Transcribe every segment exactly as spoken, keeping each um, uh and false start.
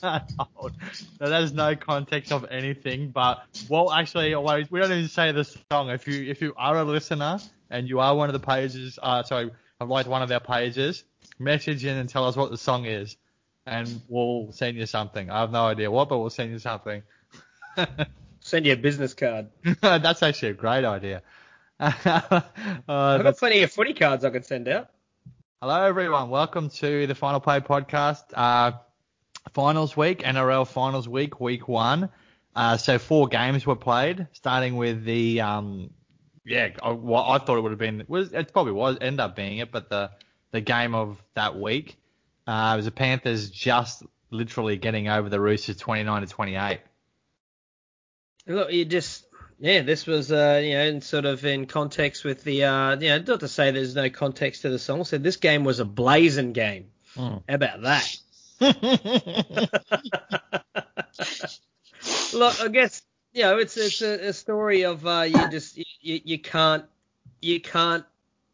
old. So there's no context of anything. But well, actually, wait, we don't even say the song. If you if you are a listener and you are one of the pages, uh, sorry, have liked one of our pages, message in and tell us what the song is, and we'll send you something. I have no idea what, but we'll send you something. Send you a business card. That's actually a great idea. uh, I've got plenty of footy cards I could send out. Hello, everyone. Welcome to the Final Play podcast. Uh, finals week, N R L finals week, week one. Uh, so four games were played, starting with the, um, yeah, I, well, I thought it would have been, was it probably was, ended up being it, but the, the game of that week uh, was the Panthers just literally getting over the Roosters twenty-nine to twenty-eight. Look, you just, yeah, this was, uh, you know, sort of in context with the, uh, you know, not to say there's no context to the song. So this game was a blazing game. Mm. How about that? Look, I guess, you know, it's it's a, a story of uh, you just you, you can't you can't.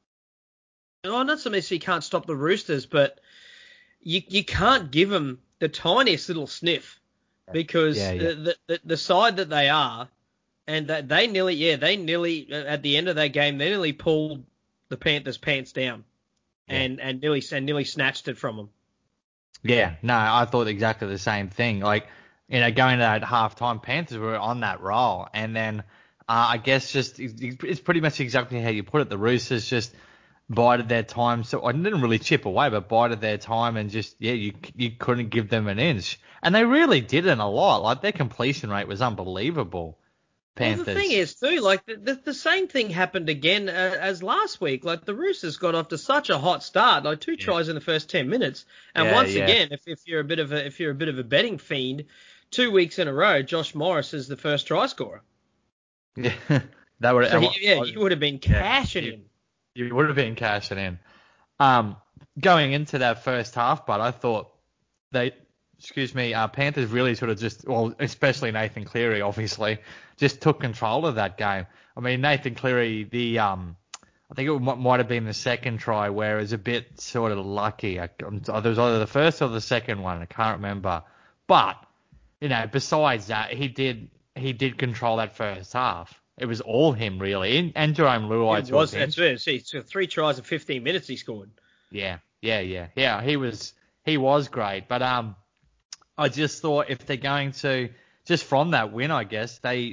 Oh, not so much you can't stop the Roosters, but you you can't give them the tiniest little sniff because Yeah, yeah. The, the the side that they are, and that they nearly yeah they nearly at the end of that game they nearly pulled the Panthers' pants down, Yeah. and and nearly and nearly snatched it from them. Yeah, no, I thought exactly the same thing. Like, you know, going to that halftime, Panthers were on that roll, and then uh, I guess just it's pretty much exactly how you put it. The Roosters just bided their time, so I didn't really chip away, but bided their time, and just yeah, you you couldn't give them an inch, and they really didn't a lot. Like their completion rate was unbelievable. Panthers. Well, the thing is, too, like, the, the, the same thing happened again uh, as last week. Like, the Roosters got off to such a hot start, like two yeah. tries in the first ten minutes. And yeah, once yeah. again, if, if you're a bit of a if you're a bit of a betting fiend, two weeks in a row, Josh Morris is the first try scorer. Yeah, that would. So, he, yeah, you would have been cashing yeah, in. You, you would have been cashing in. Um, going into that first half, but I thought they, excuse me, uh, Panthers really sort of just, well, especially Nathan Cleary, obviously, just took control of that game. I mean, Nathan Cleary, the, um, I think it might have been the second try where it was a bit sort of lucky. I, there was either the first or the second one. I can't remember. But, you know, besides that, he did, he did control that first half. It was all him, really. And, and Jerome Luai. It was, that's it. See, so three tries in fifteen minutes he scored. Yeah, yeah, yeah. Yeah, he was, he was great. But, um, I just thought if they're going to, just from that win, I guess, they,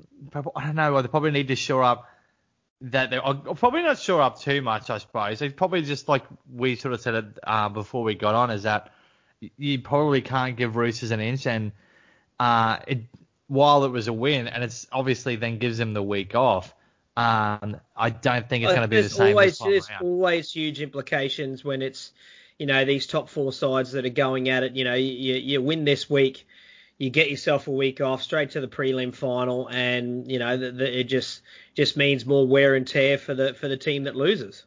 I don't know, they probably need to shore up that they're probably not shore up too much, I suppose. They probably just, like we sort of said it uh, before we got on, is that you probably can't give Roosters an inch. And uh, it, while it was a win, and it's obviously then gives them the week off, um, I don't think it's going to be the same always, this time There's around. always huge implications when it's, you know, these top four sides that are going at it. You know, you, you win this week, you get yourself a week off, straight to the prelim final, and you know the, the, it just just means more wear and tear for the for the team that loses.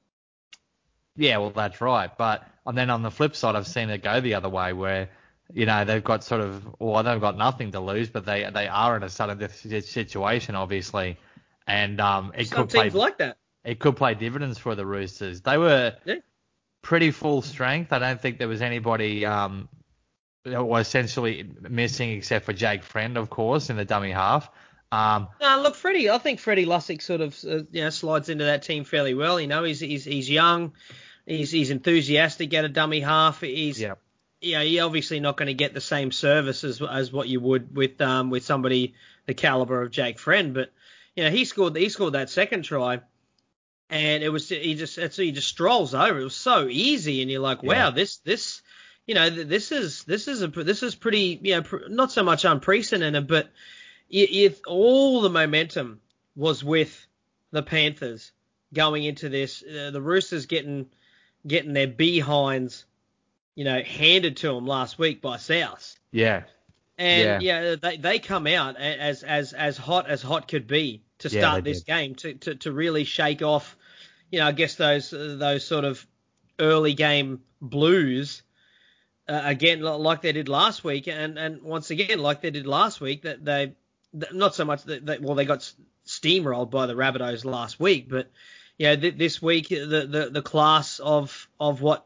Yeah, well, that's right. But and then on the flip side, I've seen it go the other way, where you know they've got sort of, well, they've got nothing to lose, but they they are in a sudden death situation, obviously, and um, it Some could play teams like that. It could play dividends for the Roosters. They were yeah. pretty full strength. I don't think there was anybody um that was essentially missing except for Jake Friend, of course, in the dummy half. Um, no, look, Freddie. I think Freddie Lussick sort of uh, you know slides into that team fairly well. You know, he's he's he's young, he's he's enthusiastic at a dummy half. He's yeah. You know, you're obviously not going to get the same service as as what you would with um with somebody the caliber of Jake Friend, but you know he scored he scored that second try, and it was he just it's, he just strolls over. It was so easy, and you're like, wow, Yeah. this this you know this is this is a this is pretty you know pr- not so much unprecedented, but if all the momentum was with the Panthers going into this, uh, the Roosters getting getting their behinds, you know, handed to them last week by South. Yeah. And yeah, yeah, they they come out as as as hot as hot could be to Yeah, start they this did. game to, to to really shake off, you know, I guess those those sort of early game blues uh, again like they did last week, and and once again like they did last week that they not so much that, that well they got steamrolled by the Rabbitohs last week, but yeah, th- this week the, the the class of of what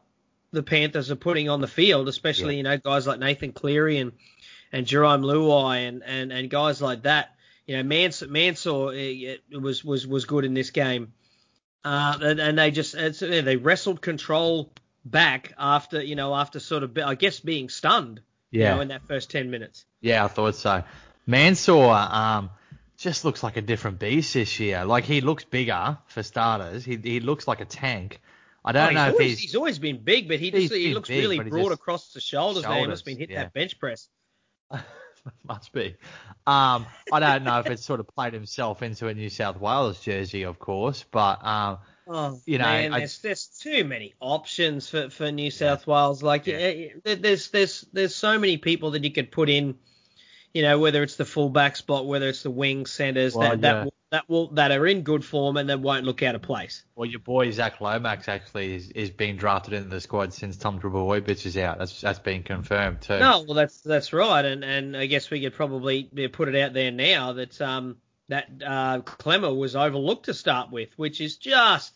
the Panthers are putting on the field, especially, Yeah. you know, guys like Nathan Cleary and, and Jerome Luai and, and, and guys like that. You know, Mansour, Mansour it, it was, was, was good in this game. Uh, and, and they just, it's, they wrestled control back after, you know, after sort of, I guess, being stunned, Yeah. you know, in that first ten minutes. Yeah, I thought so. Mansour um, just looks like a different beast this year. Like, he looks bigger, for starters. He he looks like a tank. I don't Oh, know he's if always, he's... he's always been big, but he just He's he been looks big, really but he broad just... across the shoulders, now. He must have been Shoulders, hit yeah. that bench press. Must be. Um, I don't know if it's sort of played himself into a New South Wales jersey, of course, but, um, Oh, you know... man, I, there's there's too many options for, for New yeah, South Wales. Like, yeah. eh, eh, there's there's there's so many people that you could put in. You know, whether it's the fullback spot, whether it's the wing centers Well, that yeah. that will, that will that are in good form and that won't look out of place. Well, your boy Zach Lomax actually is, is being drafted into the squad since Tom Trbojevic is out. That's that's been confirmed too. No, well, that's that's right, and and I guess we could probably put it out there now that um that uh, Clemmer was overlooked to start with, which is just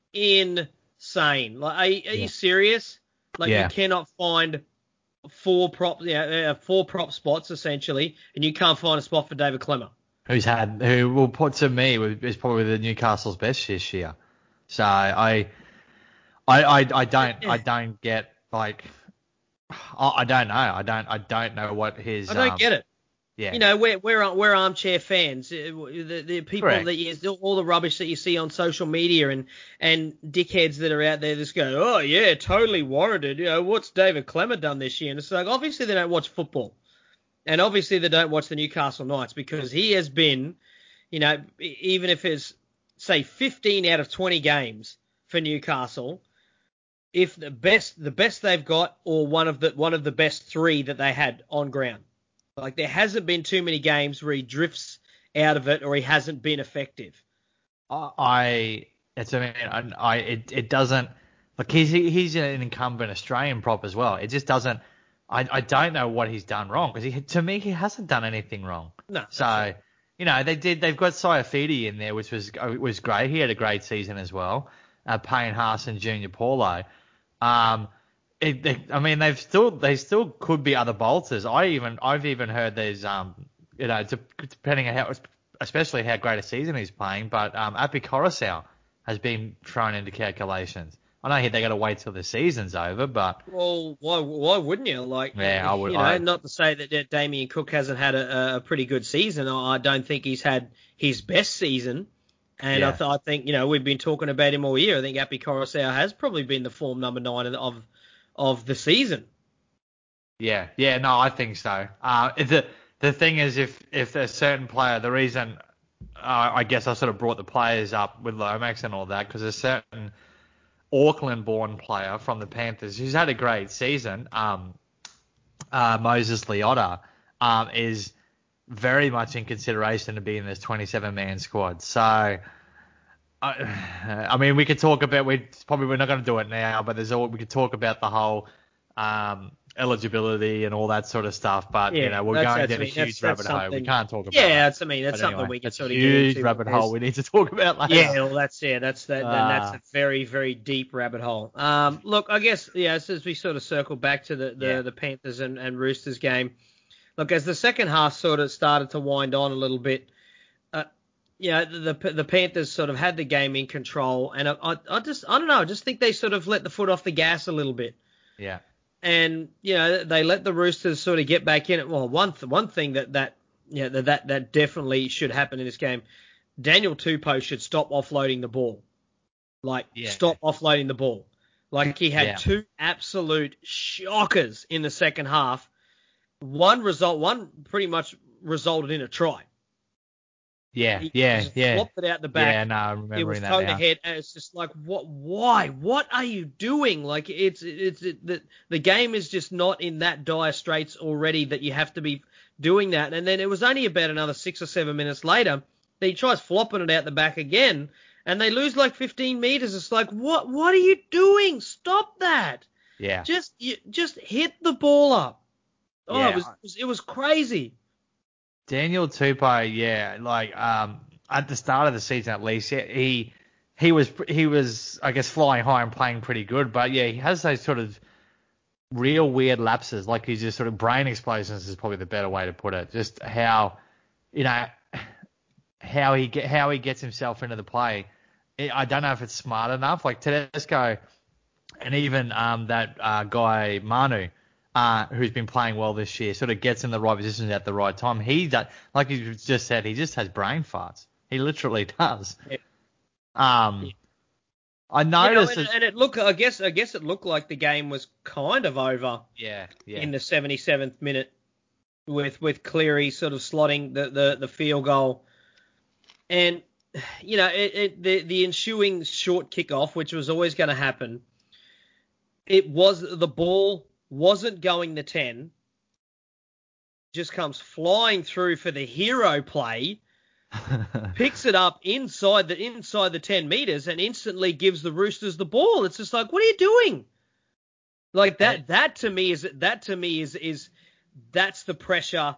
insane. Like, are, are Yeah. you serious? Like, Yeah. you cannot find four prop, yeah, uh, four prop spots essentially, and you can't find a spot for David Clemmer. Who's had who will put to me is probably the Newcastle's best this year. So I I I, I don't I don't get like I, I don't know I don't I don't know what his I don't um, get it. Yeah. You know, we're we're we're armchair fans. The, the people Correct. that you, all the rubbish that you see on social media and and dickheads that are out there just go, oh yeah, totally warranted. You know, what's David Clemmer done this year? And it's like, obviously they don't watch football, and obviously they don't watch the Newcastle Knights, because he has been, you know, even if it's say fifteen out of twenty games for Newcastle, if the best the best they've got, or one of the one of the best three that they had on ground. Like, there hasn't been too many games where he drifts out of it or he hasn't been effective. I it's I mean I, I it it doesn't like he's he's an incumbent Australian prop as well. It just doesn't. I I don't know what he's done wrong, because he to me he hasn't done anything wrong. No. So Right. you know they did they've got Saifidi in there, which was was great. He had a great season as well. Uh, Payne Haas and Junior Paulo. Um, it, they, I mean they've still they still could be other bolters. I even I've even heard there's um you know depending on how especially how great a season he's playing, but um Api Coruscant has been thrown into calculations. I know they got to wait till the season's over, but Well, why why wouldn't you? Like, yeah, I would. you know, I, not to say that, that Damien Cook hasn't had a, a pretty good season. I don't think he's had his best season. And yeah. I, th- I think, you know, we've been talking about him all year. I think Api Coruscant has probably been the form number nine of of the season. Yeah, yeah, no, I think so. Uh, the the thing is, if if a certain player, the reason uh, I guess I sort of brought the players up with Lomax and all that, because a certain Auckland-born player from the Panthers who's had a great season, um, uh, Moses Leota, um, is very much in consideration to be in this twenty-seven man squad. So, I, I mean, we could talk about we probably we're not going to do it now, but there's all we could talk about the whole um, eligibility and all that sort of stuff. But Yeah, you know, we're that's- going that's- down I a mean, huge that's- that's rabbit hole. We something- can't talk about Yeah, that. that's I mean that's But something anyway, we could that's sort a of get huge into. rabbit There's- hole we need to talk about later. Yeah, well, that's yeah, that's that. Uh, then that's a very, very deep rabbit hole. Um, look, I guess yeah, as, as we sort of circle back to the the, Yeah. the Panthers and, and Roosters game, look, as the second half sort of started to wind on a little bit, uh, you know, the, the the Panthers sort of had the game in control, and I, I I just I don't know, I just think they sort of let the foot off the gas a little bit. Yeah. And you know, they let the Roosters sort of get back in it. Well, one th- one thing that that yeah that, that that definitely should happen in this game. Daniel Tupou should stop offloading the ball. Like, Yeah. stop offloading the ball. Like, he had Yeah. two absolute shockers in the second half. One result, one pretty much resulted in a try. Yeah, He yeah, just yeah. flopped it out the back. Yeah, no, I'm It was remembering that towed now. ahead, and it's just like, what? Why? What are you doing? Like, it's it's it, the the game is just not in that dire straits already that you have to be doing that. And then it was only about another six or seven minutes later that he tries flopping it out the back again, and they lose like fifteen meters. It's like, what? What are you doing? Stop that! Yeah. Just you, just hit the ball up. Oh, Yeah. it was it was, it was crazy. Daniel Tupou, yeah, like um, at the start of the season at least, he he was he was I guess flying high and playing pretty good, but yeah, he has those sort of real weird lapses, like he's just sort of brain explosions is probably the better way to put it. Just how you know how he get how he gets himself into the play. I don't know if it's smart enough. Like Tedesco and even um, that uh, guy Manu, uh, who's been playing well this year, sort of gets in the right positions at the right time. He does, like you just said, he just has brain farts. He literally does. Yeah. Um, Yeah. I noticed, you know, and, and it look. I guess I guess it looked like the game was kind of over. Yeah, yeah. In the seventy-seventh minute, with with Cleary sort of slotting the, the, the field goal, and you know it, it the the ensuing short kickoff, which was always going to happen. It was the ball wasn't going to ten, just comes flying through for the hero play. Picks it up inside the inside the ten meters and instantly gives the Roosters the ball. It's just like, what are you doing? Like that. That to me is that to me is is that's the pressure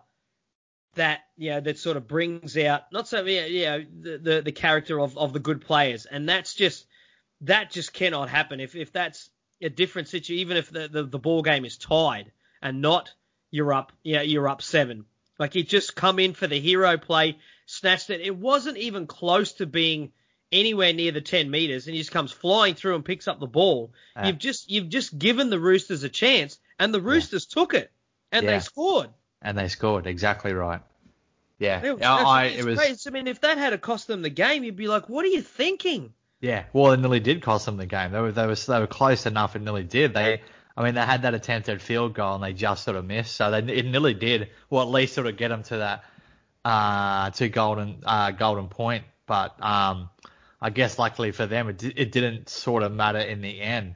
that you know that sort of brings out not so you know the the, the character of, of the good players, and that's just that just cannot happen if if that's a different situation. Even if the, the the ball game is tied and not you're up yeah you're up seven. Like he just come in for the hero play. Snatched it. It wasn't even close to being anywhere near the ten meters, and he just comes flying through and picks up the ball. Yeah. You've just you've just given the Roosters a chance, and the Roosters yeah. took it, and yeah. they scored. And they scored exactly right. Yeah, it was, I, it was. Crazy. I mean, if that had cost them the game, you'd be like, "What are you thinking?" Yeah, well, it nearly did cost them the game. They were they were they were close enough. It nearly did. They, I mean, they had that attempted field goal, and they just sort of missed. So they it nearly did. Well, at least sort of get them to that. Uh, to golden uh, golden point, but um, I guess luckily for them, it, it didn't sort of matter in the end.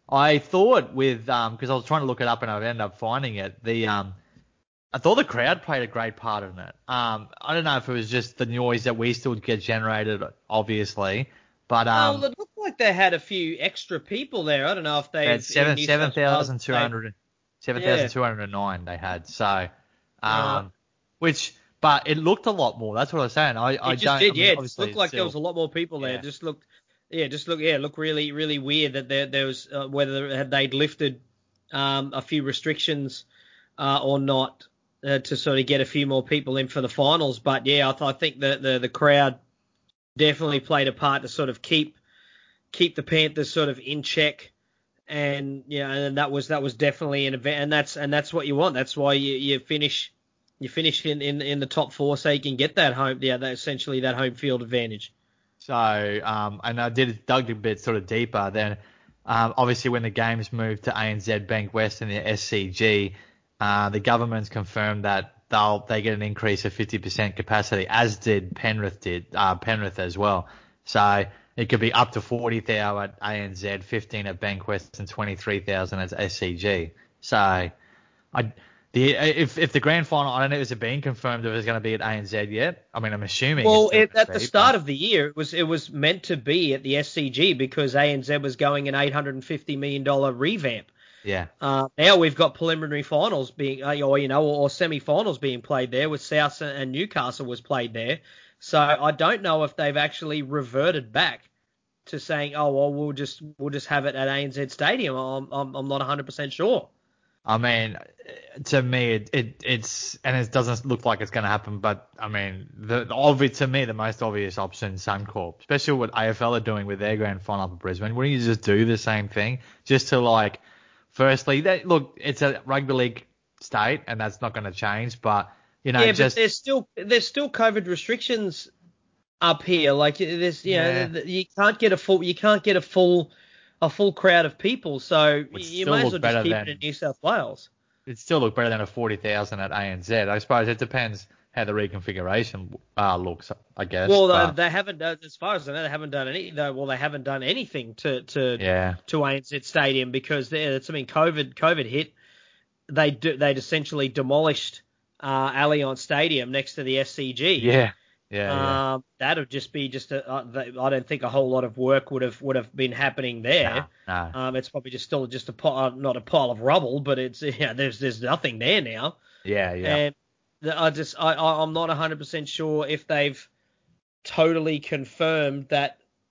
I thought with um, because I was trying to look it up and I ended up finding it. The um, I thought the crowd played a great part in it. Um, I don't know if it was just the noise that we still get generated, obviously, but um, oh, well, it looked like they had a few extra people there. I don't know if they had seven seven thousand two hundred seven thousand two hundred nine they had. So, um, yeah. which. But it looked a lot more. That's what I was saying. I, it I just don't. did, I mean, yeah. It just looked like still, there was a lot more people there. Yeah. It just looked, yeah, just look, yeah, looked really, really weird that there, there was uh, whether had they'd lifted um, a few restrictions uh, or not uh, to sort of get a few more people in for the finals. But yeah, I, th- I think the, the the crowd definitely played a part to sort of keep keep the Panthers sort of in check. And yeah, and that was that was definitely an event, and that's and that's what you want. That's why you, you finish. You finish in, in, in the top four so you can get that home, yeah, that essentially that home field advantage. So, um, and I did dug a bit sort of deeper. Then, um, obviously when the games moved to A N Z Bank West and the S C G, uh, the government's confirmed that they'll they get an increase of fifty percent capacity, as did Penrith did, uh, Penrith as well. So it could be up to forty thousand at A N Z, fifteen at Bank West, and twenty-three thousand at S C G. So, I. The if if the grand final, I don't know if it's been confirmed if it's going to be at A N Z yet. I mean, I'm assuming. Well, it, at the be, start but... of the year, it was it was meant to be at the S C G because A N Z was going an eight hundred fifty million dollars revamp. Yeah. Uh, now we've got preliminary finals being, or you know, or, or semi-finals being played there, with South and Newcastle was played there. So I don't know if they've actually reverted back to saying, oh well, we'll just we'll just have it at A N Z Stadium. I'm I'm, I'm not one hundred percent sure. I mean, to me, it, it it's and it doesn't look like it's going to happen. But I mean, the, the obvious to me, the most obvious option, Suncorp, especially what A F L are doing with their grand final up at Brisbane. Wouldn't you just do the same thing, just to like, firstly, that look, it's a rugby league state, and that's not going to change. But you know, yeah, just but there's still there's still COVID restrictions up here. Like there's, you yeah. know, you can't get a full you can't get a full. a full crowd of people, so you may as well just keep than, it in New South Wales. It'd still look better than a forty thousand at A N Z. I suppose it depends how the reconfiguration uh, looks, I guess. Well, but... they haven't done, as far as I know, they haven't done any. Well, they haven't done anything to to yeah. to A N Z Stadium because it's. I mean, COVID COVID hit. They do, they'd essentially demolished uh, Allianz Stadium next to the S C G. Yeah. Yeah, yeah. Um, that'd just be just a. Uh, I don't think a whole lot of work would have would have been happening there. No, no. Um, it's probably just still just a pile, not a pile of rubble, but it's yeah. There's there's nothing there now. Yeah, yeah. And I just I I'm not one hundred percent sure if they've totally confirmed that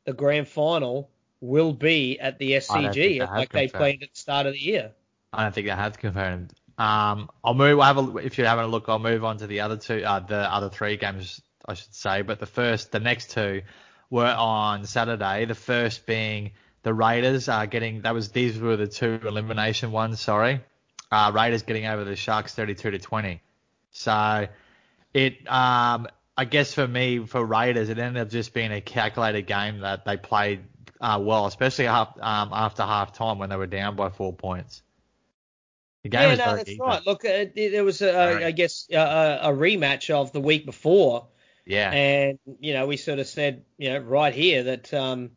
the grand final will be at the I don't think S C G, they have like they confirmed. played at the start of the year. I don't think they have confirmed. Um, I'll move. I'll have a, if you're having a look, I'll move on to the other two, uh, the other three games, I should say. But the first, the next two were on Saturday. The first being the Raiders uh, getting. That was these were the two elimination ones. Sorry, uh, Raiders getting over the Sharks thirty-two to twenty. So it, um, I guess for me, for Raiders, it ended up just being a calculated game that they played uh, well, especially half, um, after half time when they were down by four points. The game Yeah, was no, very that's even. right. Look, uh, there was, a, Very. I guess, a, a rematch of the week before, Yeah. and you know, we sort of said, you know, right here that um,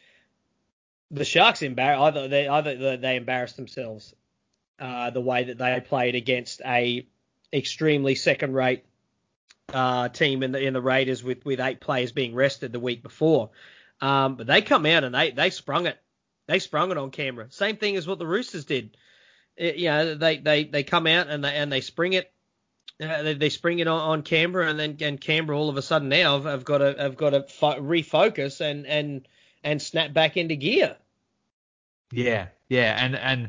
the Sharks embar- either they either they embarrassed themselves uh, the way that they played against a extremely second-rate uh, team in the in the Raiders with, with eight players being rested the week before. Um, but they come out and they they sprung it, they sprung it on Canberra. Same thing as what the Roosters did. It, you know, they, they, they come out and they and they spring it, uh, they, they spring it on, on Canberra, and then and Canberra all of a sudden now have, have got to have got to fo- refocus and and and snap back into gear. Yeah, yeah, and and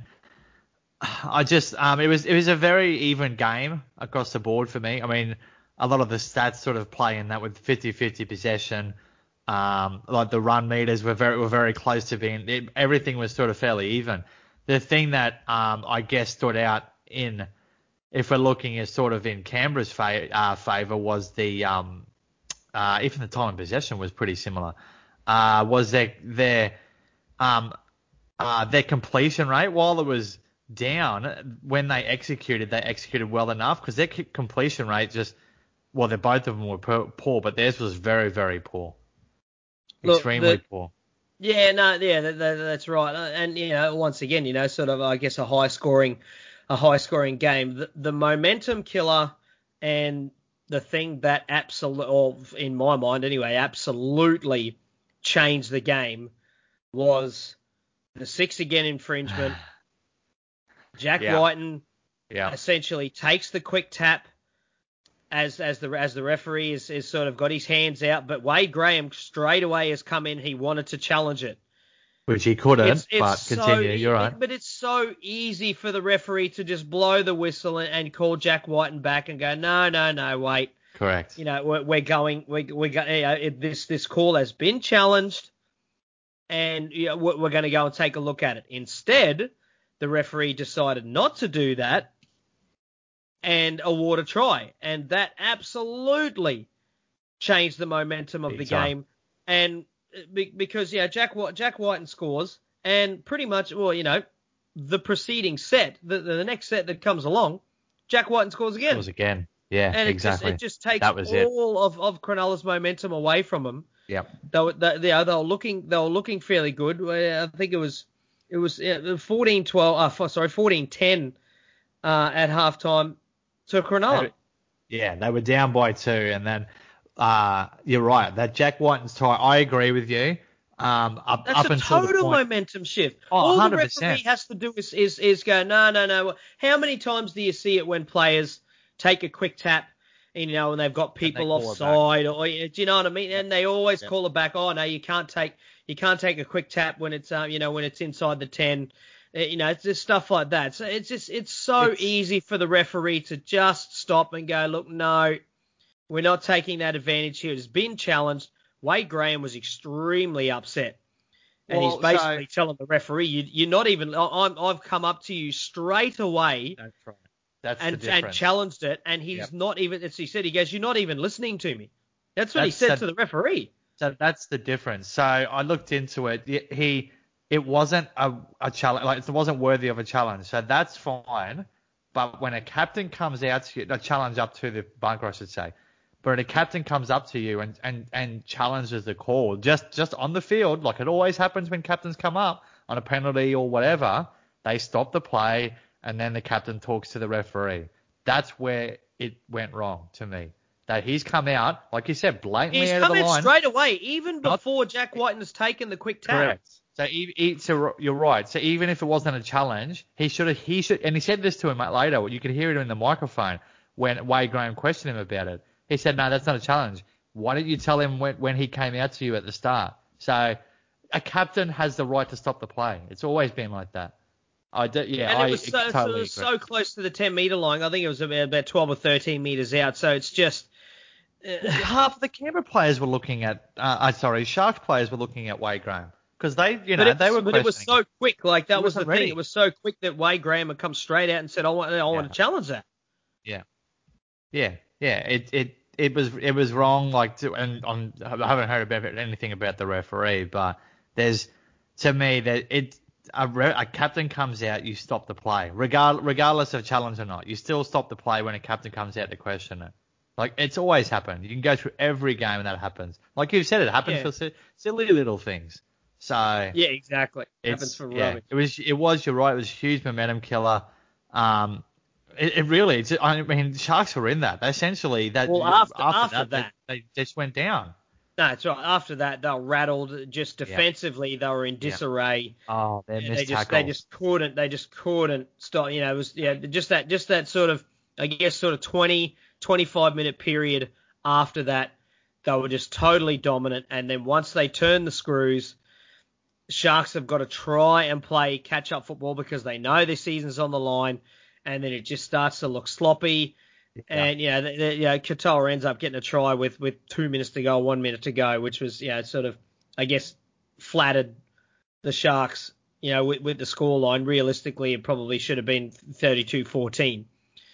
I just um it was it was a very even game across the board for me. I mean, a lot of the stats sort of play in that with fifty-fifty possession. Um, like the run meters were very were very close to being it, everything was sort of fairly even. The thing that um I guess stood out in if we're looking at sort of in Canberra's fa- uh, favour was the um uh even the time in possession was pretty similar. Uh, was their their um uh, their completion rate, while it was down, when they executed, they executed well enough because their c- completion rate just, well, they both of them were poor, poor, but theirs was very, very poor, Look, extremely the poor. yeah, no, yeah, that, that, that's right. And you know, once again, you know, sort of, I guess, a high scoring, a high scoring game. The, the momentum killer and the thing that absolutely, or in my mind anyway, absolutely changed the game was the six again infringement. Jack Yeah, Whiten yeah. essentially takes the quick tap as as the as the referee is, is sort of got his hands out, but Wade Graham straight away has come in. He wanted to challenge it. Which he couldn't, It's it's but so continue. You're e- right. it, but it's so easy for the referee to just blow the whistle and, and call Jack Whiten back and go, no, no, no, wait. Correct. You know, we're, we're going, we we got you know, it, this this call has been challenged, and you know, we're, we're going to go and take a look at it. Instead, the referee decided not to do that and award a try, and that absolutely changed the momentum of Big the time. game. And be- because yeah, Jack Jack Whiten scores, and pretty much, well, you know, the preceding set, the the next set that comes along, Jack Whiten scores again. Scores again. Yeah, And it just exactly. it just takes That was it. all of, of Cronulla's momentum away from them. Yep. They were they, they, were- they were looking they were looking fairly good. I think it was it was yeah, fourteen twelve. Uh, sorry, fourteen ten uh, at halftime to Cronulla. Yeah, they were down by two, and then uh, you're right. That Jack Whiten's tie, I agree with you. Um, up That's up a until the total point. momentum shift. Oh, All the one hundred referee percent. has to do is, is is go, no, no, no. How many times do you see it when players take a quick tap, you know, and they've got And they people call it back. offside, or do you know what I mean? Yep. And they always Yep. call it back. Oh no, you can't take you can't take a quick tap when it's um you know when it's inside the ten. Uh, You know, it's just stuff like that. So it's just it's so It's easy for the referee to just stop and go, look, no, we're not taking that advantage here. It's been challenged. Wade Graham was extremely upset. And he's well, so basically telling the referee, you, you're not even. I'm, I've come up to you straight away that's right. That's the and and difference. challenged it, and he's Yep. not even. As he said, he goes, "You're not even listening to me." That's what he That's said that, to the referee. so that's the difference. So I looked into it. Y- He it wasn't a, a challenge. Like it wasn't worthy of a challenge. So that's fine. But when a captain comes out to you, a challenge up to the bunker, I should say. But when a captain comes up to you and, and, and challenges the call, just just on the field, like it always happens when captains come up on a penalty or whatever, they stop the play and then the captain talks to the referee. That's where it went wrong to me. That he's come out, like you said, blatantly He's out of come the in line. straight away, even Not before Jack Whiten has taken the quick tap. correct. So, e- e- so you're right. So even if it wasn't a challenge, he should have. He should, and he said this to him later. You could hear it in the microphone when Wade Graham questioned him about it. He said, "No, that's not a challenge. Why didn't you tell him when, when he came out to you at the start?" So a captain has the right to stop the play. It's always been like that. I do, yeah, and I it was so, totally it was agree. so close to the ten metre line. I think it was about, about twelve or thirteen metres out. So it's just uh, Well, half the Canberra players were looking at, uh, uh, sorry, Sharks players were looking at Wade Graham because they, you know, But it they was, were but it was questioning. so quick. Like that He was the wasn't thing. ready. It was so quick that Wade Graham had come straight out and said, "I want, I want Yeah. to challenge that." Yeah, yeah, yeah. It it it was it was wrong. Like, to, and on, I haven't heard about anything about the referee, but there's to me that it a, re, a captain comes out, you stop the play, regard regardless of challenge or not. You still stop the play when a captain comes out to question it. Like, it's always happened. You can go through every game and that happens. Like you've said, it happens Yeah. for si- silly little things. So Yeah, exactly. Happens it's for yeah, rubbish. it was it was you're right. It was a huge momentum killer. Um, it, it really. It's, I mean, Sharks were in that. They essentially that Well, after after, after that, that, they, they just went down. no, it's right. After that, they were rattled. Just Yeah. defensively, they were in Yeah. disarray. Oh, they Yeah, missed they just tackles. they just couldn't they just couldn't stop. You know, it was yeah just that just that sort of I guess sort of twenty, twenty-five minute period after that, they were just totally dominant. And then once they turned the screws, Sharks have got to try and play catch up football because they know their season's on the line, and then it just starts to look sloppy. Yeah. And yeah, the, the, yeah, Katoa ends up getting a try with, with two minutes to go, one minute to go, which was yeah sort of I guess flattered the Sharks. You know, with, with the scoreline, realistically, it probably should have been thirty-two fourteen.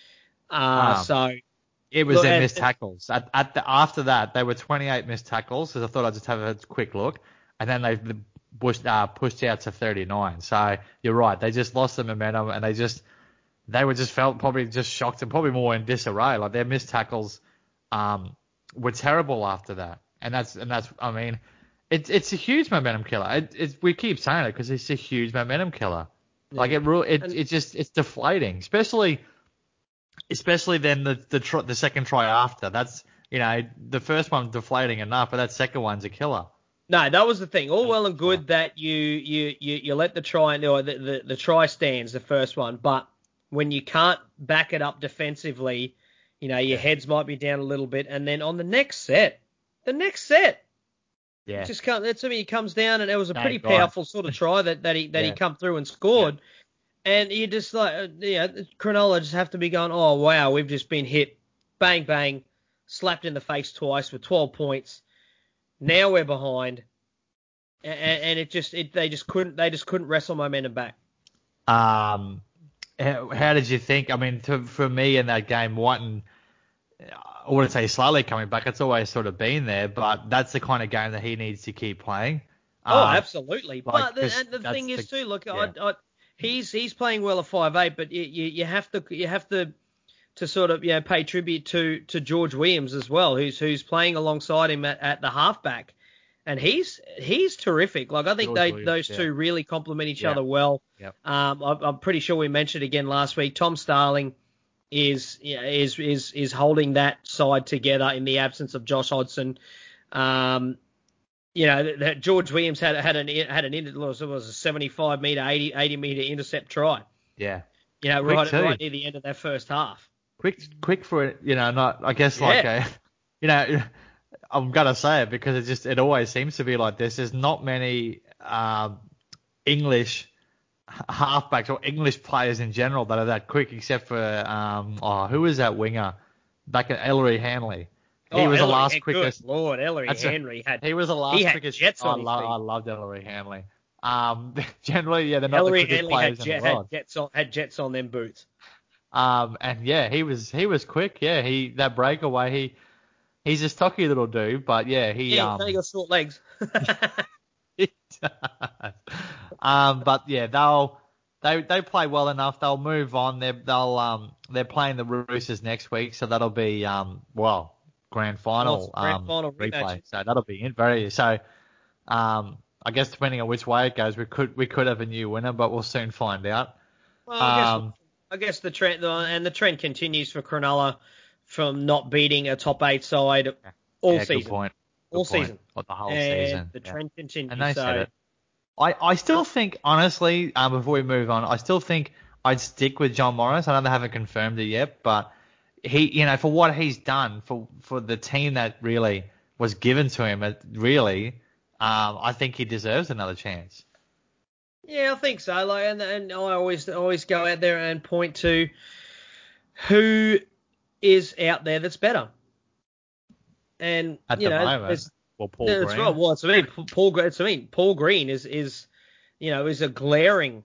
Uh, Um, so It was look, their and, missed tackles. At, at the, after that, they were twenty-eight missed tackles. So I thought I'd just have a quick look, and then they pushed uh, pushed out to thirty-nine. So you're right. They just lost the momentum, and they just they were just felt probably just shocked and probably more in disarray. Like their missed tackles um, were terrible after that, and that's and that's I mean, it's it's a huge momentum killer. It, it's we keep saying it because it's a huge momentum killer. yeah. Like it, it And- it just it's deflating, especially. Especially then the the, tr- the second try after. That's, you know, the first one's deflating enough, but that second one's a killer. No, that was the thing. All well and good that you you, you, you let the try or the, the, the try stands, the first one, but when you can't back it up defensively, you know, your Yeah. heads might be down a little bit, and then on the next set, the next set, Yeah. just come, that's I mean, he comes down, and it was a Thank pretty God. powerful sort of try that, that he that Yeah. he come through and scored. And you just like, uh, yeah, Cronulla just have to be going, oh, wow, we've just been hit, bang, bang, slapped in the face twice with twelve points. Now we're behind. And, and it just, it, they just couldn't, they just couldn't wrestle momentum back. Um, how, how did you think? I mean, to, for me in that game, Whiten, I wouldn't say slowly coming back. It's always sort of been there, but that's the kind of game that he needs to keep playing. Oh, Um, absolutely. like, But the, 'cause and the that's thing is the- too, look, yeah. I, I, he's he's playing well at five eight, but you, you, you have to you have to to sort of you know, pay tribute to, to George Williams as well, who's who's playing alongside him at, at the halfback, and he's he's terrific. Like I think George they Williams, those yeah. two really complement each Yeah. other well. Yep. Um, I, I'm pretty sure we mentioned again last week. Tom Starling is yeah, is is is holding that side together in the absence of Josh Hodgson. Um, you know that, that George Williams had had an had an it was a seventy-five meter, eighty, eighty meter intercept try. Yeah. You know, Quick right too. right near the end of that first half. Quick, quick for it, you know, not, I guess, Yeah. like a, you know, I'm going to say it because it just, it always seems to be like this. There's not many um, English halfbacks or English players in general that are that quick, except for, um, oh, who was that winger? Back at Ellery Hanley. He oh, was the Ellery, last good quickest. Lord, Ellery That's a- Henry had He was the last he had quickest. jets oh, on I, his lo- feet. I loved Ellery Hanley. Um, generally, yeah, they're not Ellery the quickest Henley had, players in jet, the world. had jets on had jets on them boots. Um, and yeah, he was he was quick. Yeah, he that breakaway. He he's a stocky little dude, but yeah, he Yeah, um. he's only got short legs. he does. Um, but yeah, they'll they they play well enough. They'll move on. They they'll um they're playing the Roosters next week, so that'll be um well grand final Well, it's a grand um final replay. rematch. So that'll be in very so. Um, I guess depending on which way it goes, we could we could have a new winner, but we'll soon find out. Well, I guess, Um, I guess the trend and the trend continues for Cronulla from not beating a top eight side all yeah, season. good point. Good all point. season. Or the whole And season. the yeah. trend continues. And they so, said it. I, I still think, honestly, um, before we move on, I still think I'd stick with John Morris. I know they haven't confirmed it yet, but he, you know, for what he's done, for, for the team that really was given to him, it really, Um, I think he deserves another chance. Yeah, I think so. Like, and, and I always always go out there and point to who is out there that's better. And At you the know, moment, there's, well, Paul that's Green. right. Well, it's I mean, Paul. It's I mean, Paul Green is is you know is a glaring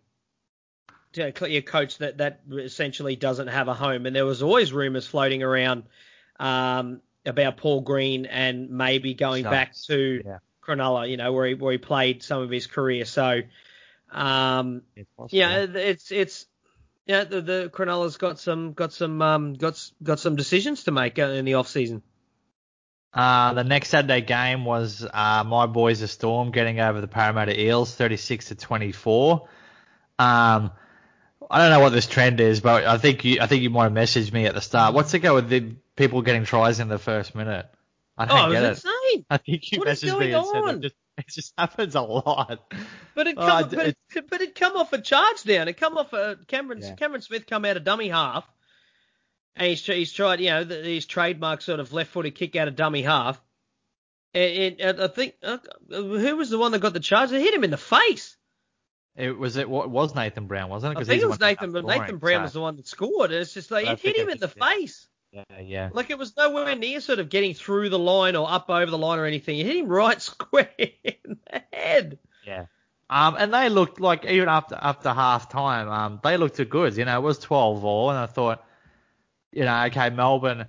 uh, coach that that essentially doesn't have a home. And there was always rumours floating around um, about Paul Green and maybe going Shucks. back to Yeah. Cronulla, you know, where he where he played some of his career. So, um, It's possible. yeah, it's it's yeah, the, the Cronulla's got some got some um got got some decisions to make in the off season. Uh, the next Saturday game was uh, my boys, the Storm, getting over the Parramatta Eels, thirty-six to twenty-four. Um, I don't know what this trend is, but I think you, I think you might have messaged me at the start. What's the go with the people getting tries in the first minute? I don't Oh, it get was it. insane. I think you What is messaged going me and said on? it just, it just happens a lot. But it Oh, come, it- but it, but it come off a charge down. It come off a Cameron Yeah. Cameron Smith come out of dummy half, and he's he's tried you know the, his trademark sort of left footed kick out of dummy half. And, and I think uh, who was the one that got the charge? It hit him in the face. It was it was Nathan Brown, wasn't it? I 'Cause think he's it the was one Nathan, that but scoring, Nathan Brown so- was the one that scored. And it's just like I it think hit him it in the just- yeah. face. Yeah, yeah. Like it was nowhere near sort of getting through the line or up over the line or anything. It hit him right square in the head. Yeah. Um, and they looked like even after after half time, um, they looked good. You know, it was twelve all, and I thought, you know, okay, Melbourne.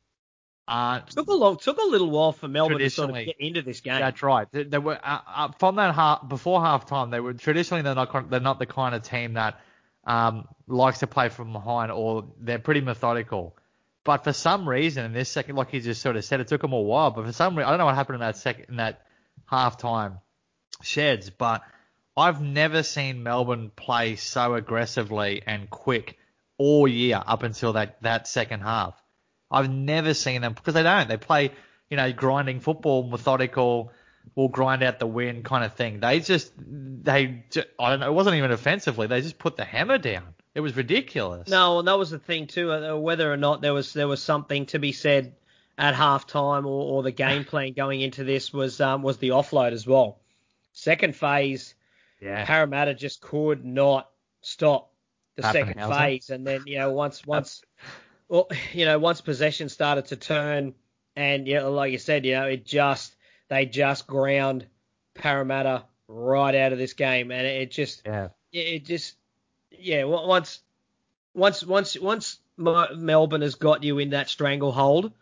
Uh, Took a long, took a little while for Melbourne to sort of Traditionally, get into this game. that's right. They, they were uh, uh, from that half before half time. They were traditionally they're not they're not the kind of team that um likes to play from behind, or they're pretty methodical. But for some reason, in this second, like you just sort of said, it took them a while. But for some reason, I don't know what happened in that second in that half time sheds, but I've never seen Melbourne play so aggressively and quick all year up until that, that second half. I've never seen them because they don't. They play, you know, grinding football, methodical, will grind out the win kind of thing. They just, they, just, I don't know, it wasn't even offensively. They just put the hammer down. It was ridiculous. No, and that was the thing too. Uh, whether or not there was there was something to be said at halftime, or, or the game plan going into this was um, was the offload as well. Second phase, Yeah. Parramatta just could not stop the second Pappenhausen. phase, and then you know once once well you know once possession started to turn, and yeah, like you said, you know it just they just ground Parramatta right out of this game, and it just Yeah. it just yeah once once once once Melbourne has got you in that stranglehold,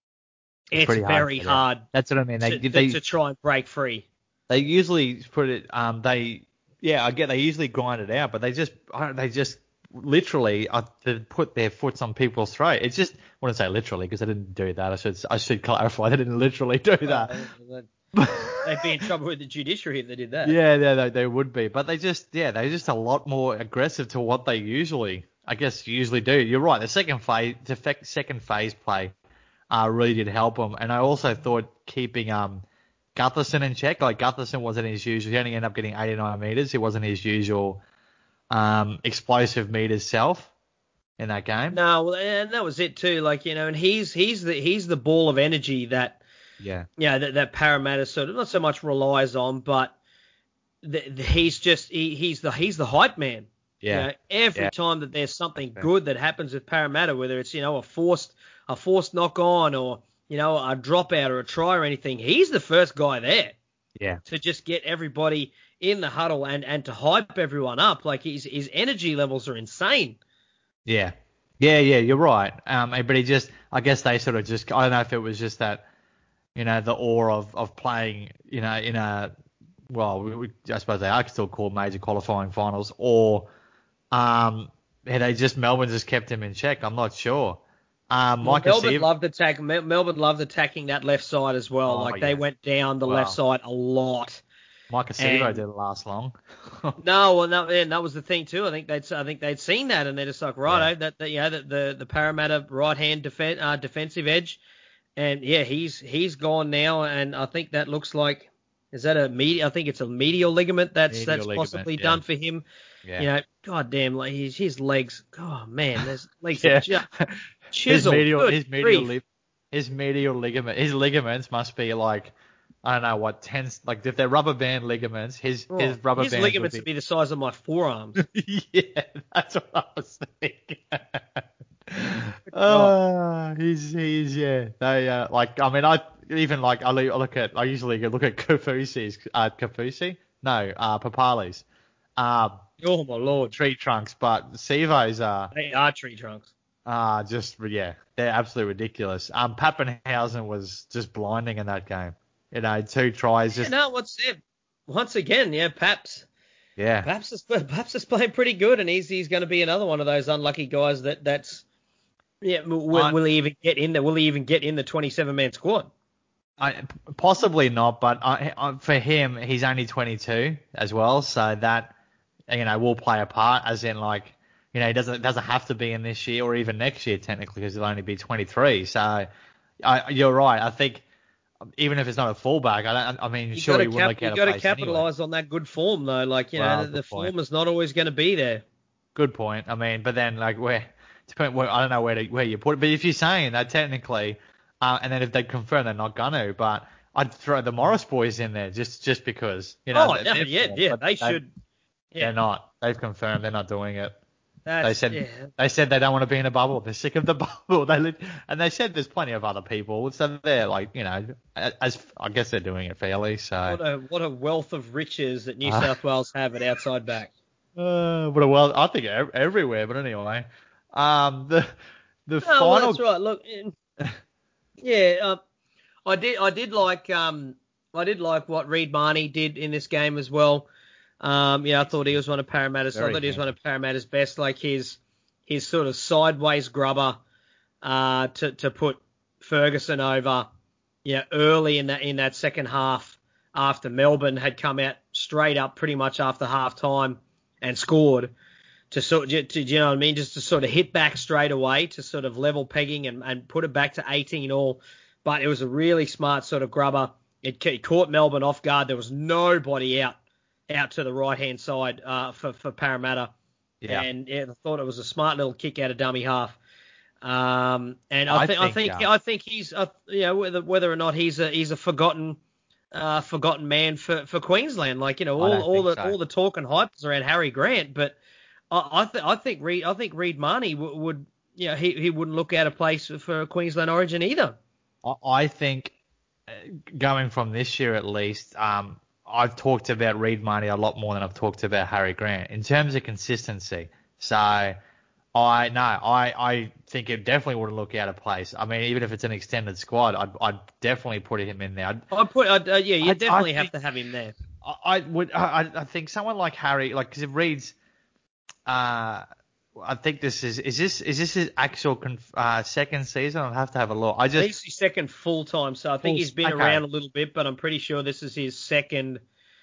it's, pretty hard very to get out. hard That's what I mean. They, to, they, to try and break free. They usually put it. Um, they yeah, I get they usually grind it out, but they just I don't, they just literally uh, they put their foots on people's throat. It's just I wouldn't say literally because they didn't do that. I should I should clarify they didn't literally do that. Well, they'd be in trouble with the judiciary if they did that. Yeah, yeah, they, they would be, but they just yeah they're just a lot more aggressive to what they usually I guess usually do. You're right. The second phase, the fe- second phase play, uh, really did help them, and I also thought keeping um. Gutherson in check. Like Gutherson wasn't his usual. He only ended up getting eighty-nine meters. He wasn't his usual um, explosive meters self in that game. No, well, and that was it too. Like you know, and he's he's the he's the ball of energy that Yeah. yeah that that Parramatta sort of not so much relies on, but the, the, he's just he, he's the he's the hype man. Yeah. You know, every Yeah. time that there's something Okay. good that happens with Parramatta, whether it's you know a forced a forced knock on or you know, a dropout or a try or anything, he's the first guy there Yeah. to just get everybody in the huddle and, and to hype everyone up. Like his his energy levels are insane. Yeah. Yeah, yeah, you're right. Um, but he just, I guess they sort of just, I don't know if it was just that, you know, the awe of, of playing, you know, in a, well, we, we, I suppose they are still called major qualifying finals, or um, yeah, they just, Melbourne just kept him in check. I'm not sure. Um, Well, Mike Melbourne Acevo- loved attack. Mel- Melbourne loved attacking that left side as well. Oh, like they yeah. went down the Wow. left side a lot. Mike Acevo And- didn't last long. No, well, no, and that was the thing too. I think they'd, I think they'd seen that, and they're just like, righto, Yeah. that, that you know, the the, the Parramatta right hand defen- uh, defensive edge, and yeah, he's he's gone now, and I think that looks like, is that a medial? I think it's a medial ligament that's Medial that's ligament, possibly yeah. done for him. Yeah. You know, goddamn, like his his legs, oh man, his legs Yeah. are just his chiseled. medial, Good his medial, grief. li- his medial ligament, his ligaments must be like I don't know what ten like if they're rubber band ligaments, his Oh, his rubber his bands ligaments would would be. be the size of my forearms. Yeah, that's what I was thinking. God. Uh, he's he's yeah. They uh, like I mean I even like I look I look at I usually look at Kafusi's uh Kafusi no uh Papali's um Oh my lord. tree trunks, but Sivo's uh They are tree trunks. uh just yeah they're absolutely ridiculous. Um Pappenhausen was just blinding in that game. You know, two tries Yeah, just no, what's it? Once again, yeah, Paps. yeah. Paps is Paps is playing pretty good, and he's he's going to be another one of those unlucky guys that that's yeah. Will, I, will he even get in there? Will he even get in the twenty-seven man squad? I possibly not, but I, I, for him he's only twenty-two as well, so that you know will play a part. As in like you know he doesn't doesn't have to be in this year or even next year technically because he'll only be twenty-three. So I, you're right. I think even if it's not a fullback, I don't. I mean, You got sure to he wouldn't cap. look You out of got to place anyway. capitalize on that good form though. Like you know, Well, the, the good point. form is not always going to be there. Good point. I mean, but then like where, depend where I don't know where to, where you put it. But if you're saying that technically, uh, and then if they confirm they're not gonna, but I'd throw the Morris boys in there just just because you know Oh they're, no, they're yeah, form, yeah, but they they should. they're Yeah, not. They've confirmed they're not doing it. They that's said yeah. they said they don't want to be in a bubble. They're sick of the bubble. They live, and they said there's plenty of other people. So they're like you know as I guess they're doing it fairly. So What a what a wealth of riches that New uh, South Wales have at outside back. uh, but well, I think ev- everywhere. But anyway, um the the Oh well, that's final. right. Look, and- yeah, uh, I did I did like um I did like what Reed Marnie did in this game as well. Um, yeah, I thought he was one of Parramatta's. I Very thought he was one handy. of Parramatta's best. Like his his sort of sideways grubber uh, to to put Ferguson over. Yeah, early in that in that second half after Melbourne had come out straight up pretty much after half time and scored to sort to, to you know what I mean, just to sort of hit back straight away to sort of level pegging and, and put it back to eighteen all. But it was a really smart sort of grubber. It, it caught Melbourne off guard. There was nobody out out to the right hand side uh, for for Parramatta, Yeah, and yeah, I thought it was a smart little kick out of dummy half. Um, and I I think I think think uh, I think he's uh, you know whether whether or not he's a he's a forgotten uh, forgotten man for, for Queensland. Like you know I all don't all think the so. all the talk and hype is around Harry Grant, but I I, th- I think Reed I think Reed Marnie w- would you know he, he wouldn't look out of place for Queensland Origin either. I, I think uh, going from this year at least, um, I've talked about Reed Marnie a lot more than I've talked about Harry Grant in terms of consistency. So. I no, I, I think it definitely wouldn't look out of place. I mean, even if it's an extended squad, I'd I'd definitely put him in there. I'd, I put uh, uh, yeah you I I definitely have think to have him there. I, I would I, I think someone like Harry, like because it reads, uh, I think this is is this is this his actual conf, uh, second season? I'll have to have a look. I I think just it's his second full time, so I think full, he's been okay. around a little bit, but I'm pretty sure this is his second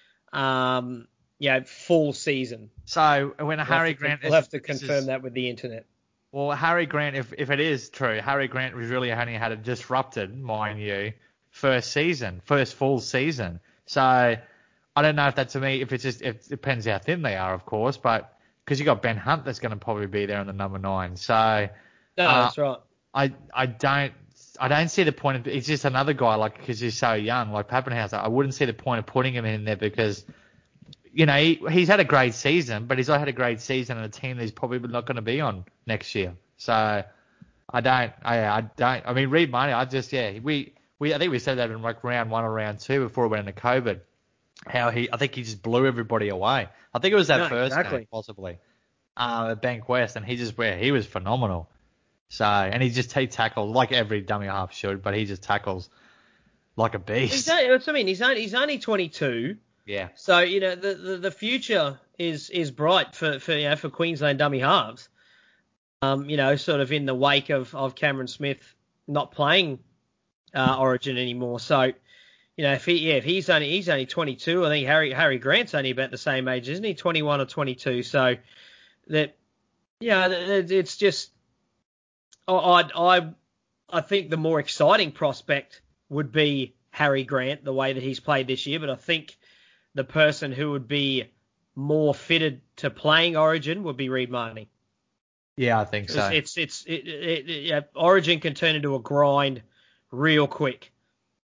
um yeah full season. So when We'll have Harry to, con- Grant we'll is have to this confirm is that with the internet. well Harry Grant if if it is true, Harry Grant was really only had a disrupted, mind you, first season, first full season. So I don't know if that to me, if it's just, it depends how thin they are, of course, but because you got Ben Hunt that's going to probably be there in the number nine. So uh, No, that's right. I I don't I don't see the point of he's just another guy like because he's so young like Pappenhausen. I wouldn't see the point of putting him in there because you know he, he's had a great season, but he's not had a great season on a team that he's probably not going to be on next year. So I don't I I don't I mean Reed Marnie I just yeah we we I think we said that in like round one or round two before we went into COVID. How he, I think he just blew everybody away. I think it was that No, first game, exactly. possibly, uh, at Bank West, and he just, where he was phenomenal. So, and he just, he tackles like every dummy half should, but he just tackles like a He's beast. only, that's what I mean. He's only he's only twenty-two, Yeah. so you know the, the, the future is is bright for for you know for Queensland dummy halves. Um, you know, sort of in the wake of, of Cameron Smith not playing uh, Origin anymore. So you know, if he yeah if he's only he's only twenty-two, I think Harry Harry Grant's only about the same age, isn't he? twenty-one or twenty-two. So that yeah, it's just I I I think the more exciting prospect would be Harry Grant, the way that he's played this year. But I think the person who would be more fitted to playing Origin would be Reed Marnie. Yeah, I think It's so. it's, it's it, it, it, yeah, Origin can turn into a grind real quick.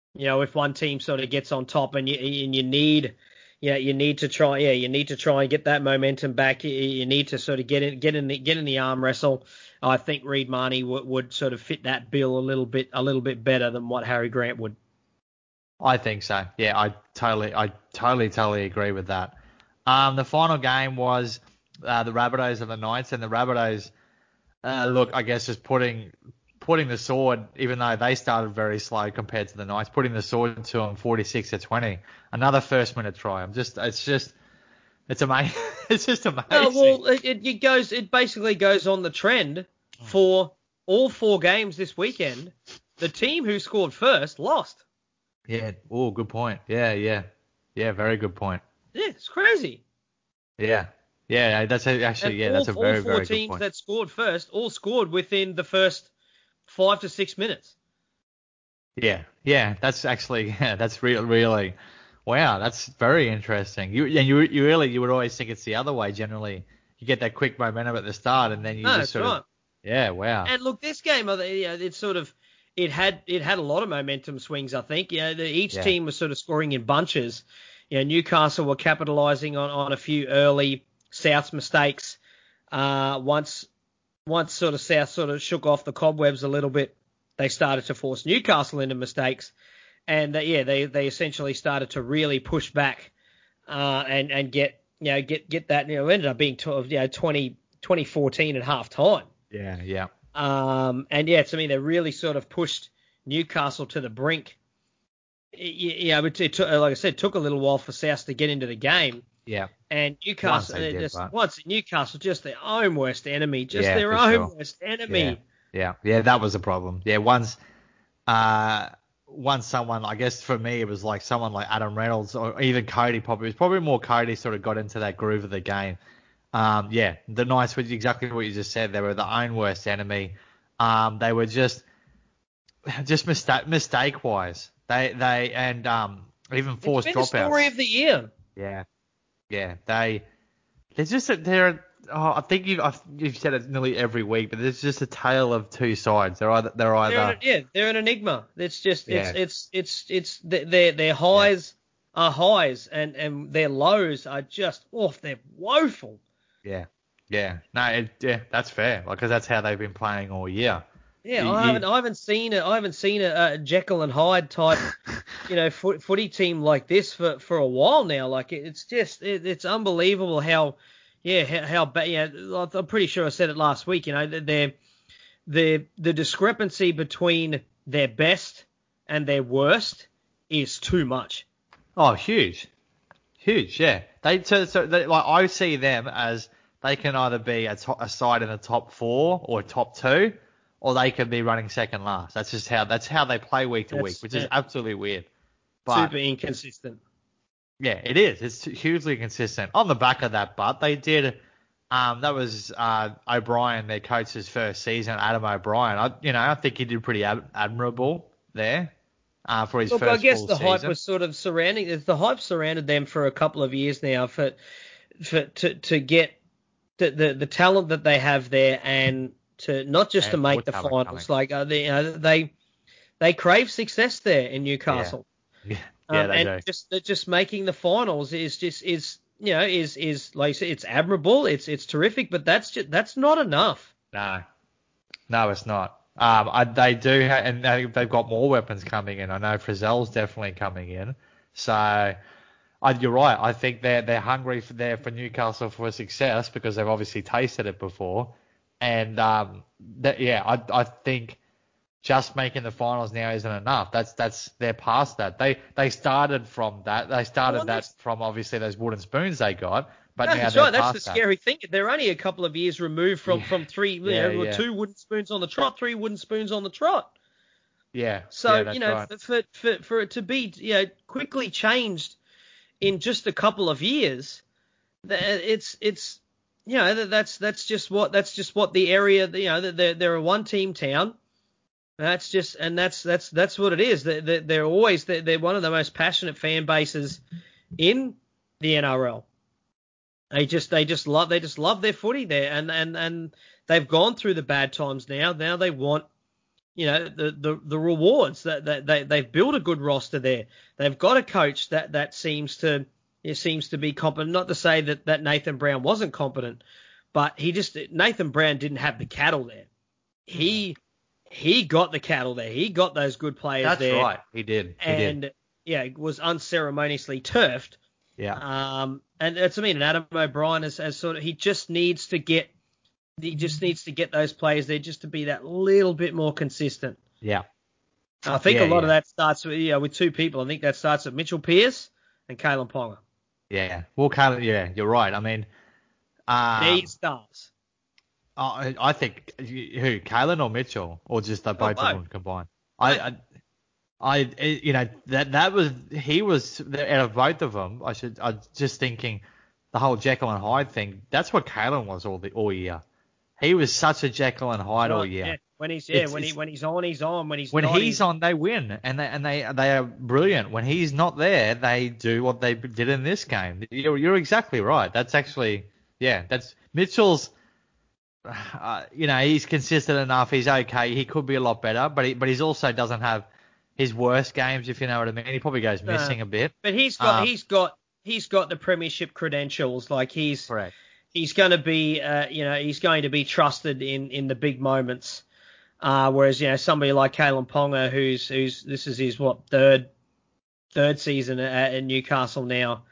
You know, if one team sort of gets on top and you and you need, yeah, you need to try, yeah, you need to try and get that momentum back. You, you need to sort of get in, get in, the, get in the arm wrestle. I think Reed Mahoney would, would sort of fit that bill a little bit, a little bit better than what Harry Grant would. I think so. Yeah, I totally, I totally, totally agree with that. Um, the final game was uh, the Rabbitohs and the Knights, and the Rabbitohs, uh, look, I guess just putting putting the sword, even though they started very slow compared to the Knights, putting the sword to them forty-six to twenty. Another first minute try. I'm just, it's just, it's amazing. It's just amazing. Uh, well, it, it goes, it basically goes on the trend for all four games this weekend. The team who scored first lost. Yeah. Oh, good point. Yeah, yeah, yeah. Very good point. Yeah, it's crazy. Yeah, yeah. That's a, actually, and yeah, all, that's a very, all four very good teams point. that scored first all scored within the first five to six minutes. Yeah, yeah. That's actually, yeah, that's really, really, wow. That's very interesting. You and you, you really, you would always think it's the other way. Generally, you get that quick momentum at the start, and then you No, just that's sort right. of, yeah, wow. And look, this game, you know, it's sort of, it had it had a lot of momentum swings. I think, you know, the, each Yeah. team was sort of scoring in bunches. You know, Newcastle were capitalising on, on a few early South's mistakes. Uh, once once sort of South sort of shook off the cobwebs a little bit, they started to force Newcastle into mistakes, and uh, yeah, they they essentially started to really push back uh, and and get you know get get that you know ended up being twelve, you know twenty, twenty fourteen at half time. Yeah, yeah. Um, and yeah, to me, they really sort of pushed Newcastle to the brink. Yeah, it, it took, like I said, took a little while for South to get into the game. Yeah. And Newcastle, Once they did, just but- once Newcastle, just their own worst enemy, just Yeah, their for own sure. worst enemy. Yeah, yeah, yeah. That was a problem. Yeah, once, uh, once someone, I guess for me, it was like someone like Adam Reynolds or even Cody. Probably it was probably more Cody sort of got into that groove of the game. Um, yeah, the Knights were exactly what you just said. They were the own worst enemy. Um, they were just, just mistake mistake wise. They they and um even It's forced been the story dropouts. of the year. Yeah, yeah. They they're just a- they're. Oh, I think you've I've, you've said it nearly every week, but it's just a tale of two sides. They're either they're They're either an, yeah, they're an enigma. It's just it's yeah it's it's it's their their highs are highs and and their lows are just off. They're woeful. yeah yeah. No, it, yeah, that's fair. Like, 'cause that's how they've been playing all year. Yeah, You, I you- haven't I haven't seen it. I haven't seen a, a Jekyll and Hyde type, you know, foot, footy team like this for, for a while now. Like it's just it, it's unbelievable how, yeah, how, how bad. Yeah, I'm pretty sure I said it last week. You know, their the the discrepancy between their best and their worst is too much. oh, huge, huge. Yeah, they so, so they, like I see them as they can either be a, to, a side in the top four or top two, or they could be running second last. That's just how that's how they play week to week, That's which is yeah, absolutely weird. But super inconsistent. yeah, it is. It's hugely consistent. On the back of that, but they did. Um, that was uh, O'Brien, their coach's first season. Adam O'Brien. I, you know, I think he did pretty ad- admirable there uh, for his Look, I first guess full the hype season. was sort of surrounding. The hype surrounded them for a couple of years now for for to to get the, the, the talent that they have there and to not just And to more make the talent finals, coming. like uh, they, you know, they they crave success there in Yeah, Newcastle, yeah, yeah, um, they and do. just just making the finals is just is you know is is like I said, it's admirable, it's it's terrific, but that's just that's not enough. No, no, it's not. Um, I, they do, ha- and they, they've got more weapons coming in. I know Frizzell's definitely coming in. So, I, you're right. I think they're they're hungry for there for Newcastle for success because they've obviously tasted it before. And um, that, yeah, I I think just making the finals now isn't enough. That's that's they're past that. They they started from that. They Well, started and that that's from obviously those wooden spoons they got, but no, now that's they're right. That's the past that. scary thing. They're only a couple of years removed from Yeah, from three, you yeah, know, yeah, two wooden spoons on the trot, three wooden spoons on the trot. yeah, So, yeah. you That's know, right. for, for, for it to be, you know, quickly changed in just a couple of years, it's, it's, you know, that's, that's just what, that's just what the area, you know, they're, they're a one team town. That's just, and that's, that's, that's what it is. They're, they're always, they're, they're one of the most passionate fan bases in the N R L. They just, they just love, they just love their footy there. And, and, and they've gone through the bad times now. Now they want, you know, the, the, the rewards that, that they, they've built a good roster there. They've got a coach that, that seems to, it seems to be competent. Not to say that, that Nathan Brown wasn't competent, but he just, Nathan Brown didn't have the cattle there. He, he got the cattle there. He got those good players That's there. That's right. He did. He and, did. yeah, was unceremoniously turfed. Yeah. Um, and that's, I mean, and Adam O'Brien has, has sort of, he just needs to get, he just needs to get those players there just to be that little bit more consistent. Yeah. I think yeah, a lot yeah. of that starts with, yeah, with two people. I think that starts with Mitchell Pearce and Kalen Ponga. Yeah. Well, Kalen, yeah, you're right. I mean, um, They're stars. I, I think who, Kalen or Mitchell, or just the both both. of them combined. I, I, I, you know, that that was he was out of both of them. I should. I was just thinking the whole Jekyll and Hyde thing. That's what Kalen was all the all year. He was such a Jekyll and Hyde Right, all year. Yeah. When he's yeah, It's- when it's- he when he's on, he's on. When he's When not, he's on, they win, and they and they they are brilliant. When he's not there, they do what they did in this game. You're you're exactly right. That's actually yeah. That's Mitchell's. Uh, you know, he's consistent enough. He's okay. He could be a lot better, but he but he's also doesn't have his worst games, if you know what I mean. He probably goes No. missing a bit. But he's got Um, he's got he's got the premiership credentials. Like he's Correct. he's going to be uh, you know he's going to be trusted in, in the big moments. Uh, whereas you know somebody like Kalen Ponga, who's who's this is his what third third season at, at Newcastle now.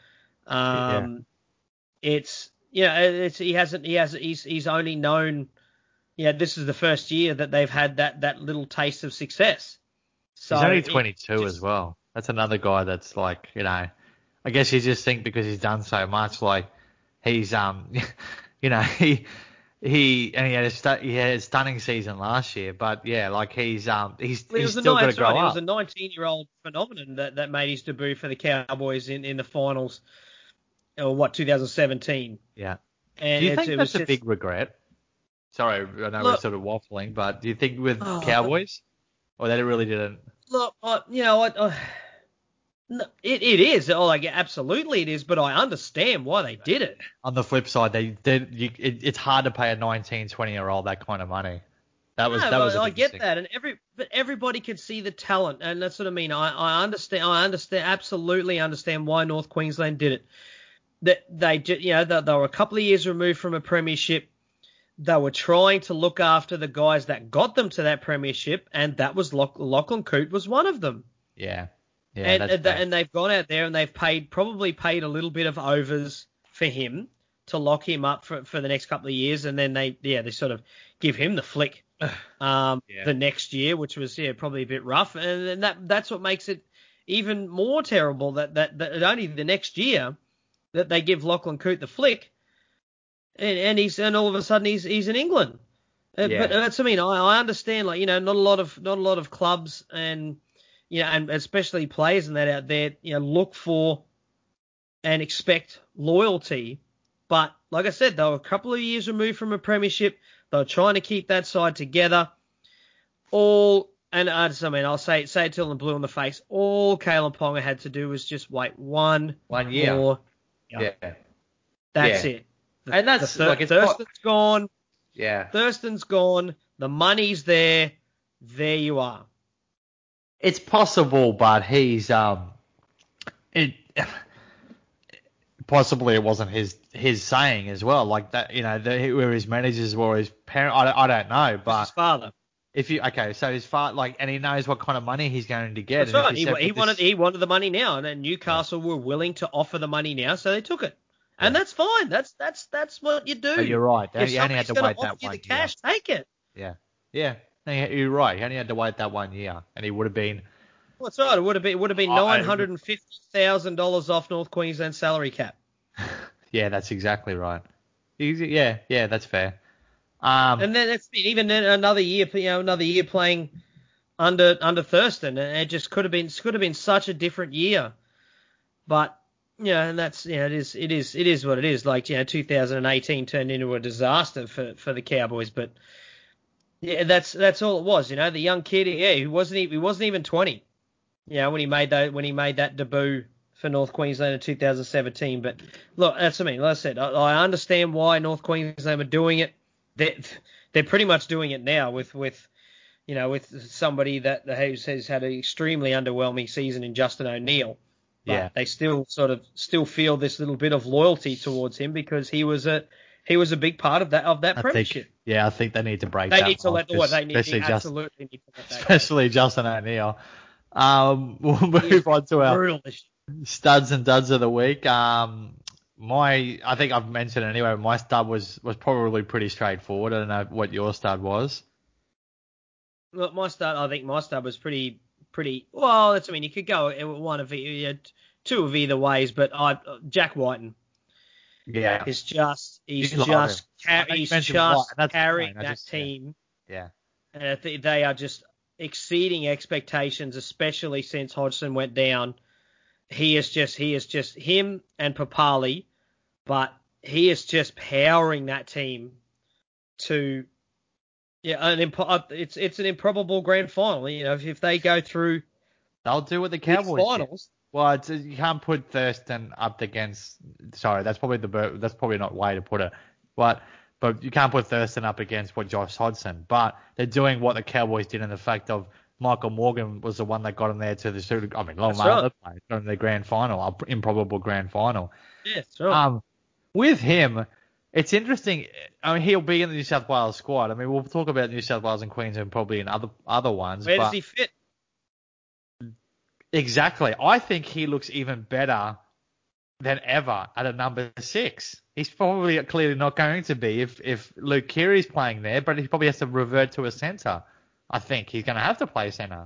Um, it's you know it's he hasn't he has he's he's only known yeah this is the first year that they've had that that little taste of success. So he's only it twenty-two just- as well. That's another guy that's like, you know, I guess you just think because he's done so much, like he's um, you know, he he and he had a stu- he had a stunning season last year, but yeah, like he's um he's Well, he he's was a still got to nine- grow right, He up. was a nineteen-year-old phenomenon that, that made his debut for the Cowboys in, in the finals, or what, twenty seventeen. Yeah. And Do you it's- think it that's was a just, big regret? Sorry, I know we're Look- sort of waffling, but do you think with Oh, Cowboys, or that it really didn't? Look, I, you know, I, I, no, it, it is. Oh, like, absolutely it is, but I understand why they did it. On the flip side, they did. You, it, it's hard to pay a nineteen, twenty year old that kind of money. That was No, that was. but a I big get mistake. that, and every but everybody can see the talent, and that's what I mean. I, I understand. I understand. Absolutely understand why North Queensland did it. That they, ju- you know, they, they were a couple of years removed from a premiership. They were trying to look after the guys that got them to that premiership, and that was Lock, Lachlan Coote was one of them. Yeah, yeah, and that's and, fair. and they've gone out there and they've paid probably paid a little bit of overs for him to lock him up for, for the next couple of years, and then they yeah they sort of give him the flick um, Yeah. the next year, which was yeah probably a bit rough, and, and that that's what makes it even more terrible that, that that only the next year that they give Lachlan Coote the flick, and, and he's and all of a sudden he's he's in England. Uh, Yeah. But that's I mean I, I understand, like, you know, not a lot of not a lot of clubs and you know and especially players and that out there, you know, look for and expect loyalty. But like I said, they were a couple of years removed from a premiership. They were trying to keep that side together. All and I just, I mean I'll say say it till I'm blue in the face. All Kalen Ponga had to do was just wait one One year. more. Yeah, That's Yeah. it. The, And that's, the Thur- like, it's Thurston's gone. yeah. Thurston's gone. The money's there. There you are. It's possible, but he's um, it possibly it wasn't his his saying as well. Like that, you know, the, where his managers were, his parent. I, don't- I don't know, It's but his father. if you okay, so his father, like, and he knows what kind of money he's going to get. That's and if right. He, said, he "With wanted this-" he wanted the money now, and then Newcastle were willing to offer the money now, so they took it. And Yeah. that's fine. That's that's that's what you do. But you're right. If You only had somebody's to going wait to offer that you one the cash, take it. Yeah, yeah. No, you're right. He only had to wait that one year, and he would have been. Well, that's right. It would have been it would have been I- I- nine hundred and fifty thousand dollars off North Queensland salary cap. Yeah, that's exactly right. He's- Yeah, yeah, that's fair. Um, And then it's even then another year, you know, another year playing under under Thurston, and it just could have been could have been such a different year. But you know, and that's you know, it is it is it is what it is. Like, you know, two thousand eighteen turned into a disaster for, for the Cowboys, but yeah, that's that's all it was. You know, the young kid, yeah, he wasn't he wasn't even twenty. You know, when he made that when he made that debut for North Queensland in two thousand seventeen. But look, that's what I mean. Like I said, I, I understand why North Queensland are doing it. They're, they're pretty much doing it now with with you know, with somebody that has, has had an extremely underwhelming season in Justin O'Neill. But Yeah. they still sort of still feel this little bit of loyalty towards him because he was a he was a big part of that of that I premiership. think, yeah, I think they need to break They that need to off, let the they need especially they just, absolutely need to let that go. especially Justin O'Neill. Um, we'll He is move on to our brutal this studs and duds of the week. Um, my, I think I've mentioned it anyway. My stud was was probably pretty straightforward. I don't know what your stud was. Look, my stud, I think my stud was pretty, pretty. Well, that's I mean, you could go one of you had two of either ways, but I Jack Whiten Yeah, is just he's You love just him. ca- I know you he's mentioned White, just and that's carrying fine. I that just- yeah. team, yeah, and I think they are just exceeding expectations, especially since Hodgson went down. He is just he is just him and Papali, but he is just powering that team to. Yeah, an impo- it's it's an improbable grand final. You know, if, if they go through they'll do what the these Cowboys did. finals, Well, it's, you can't put Thurston up against. Sorry, that's probably the that's probably not the way to put it. But but you can't put Thurston up against what Josh Hodgson. But they're doing what the Cowboys did in the fact of Michael Morgan was the one that got them there to the Super. I mean, Long That's right. played got them the grand final, a improbable grand final. yeah, that's right. Um, with him, it's interesting. I mean, he'll be in the New South Wales squad. I mean, we'll talk about New South Wales and Queensland probably in other other ones. Where but does he fit? Exactly. I think he looks even better than ever at a number six. He's probably clearly not going to be if, if Luke Keary's playing there, but he probably has to revert to a centre. I think he's going to have to play centre.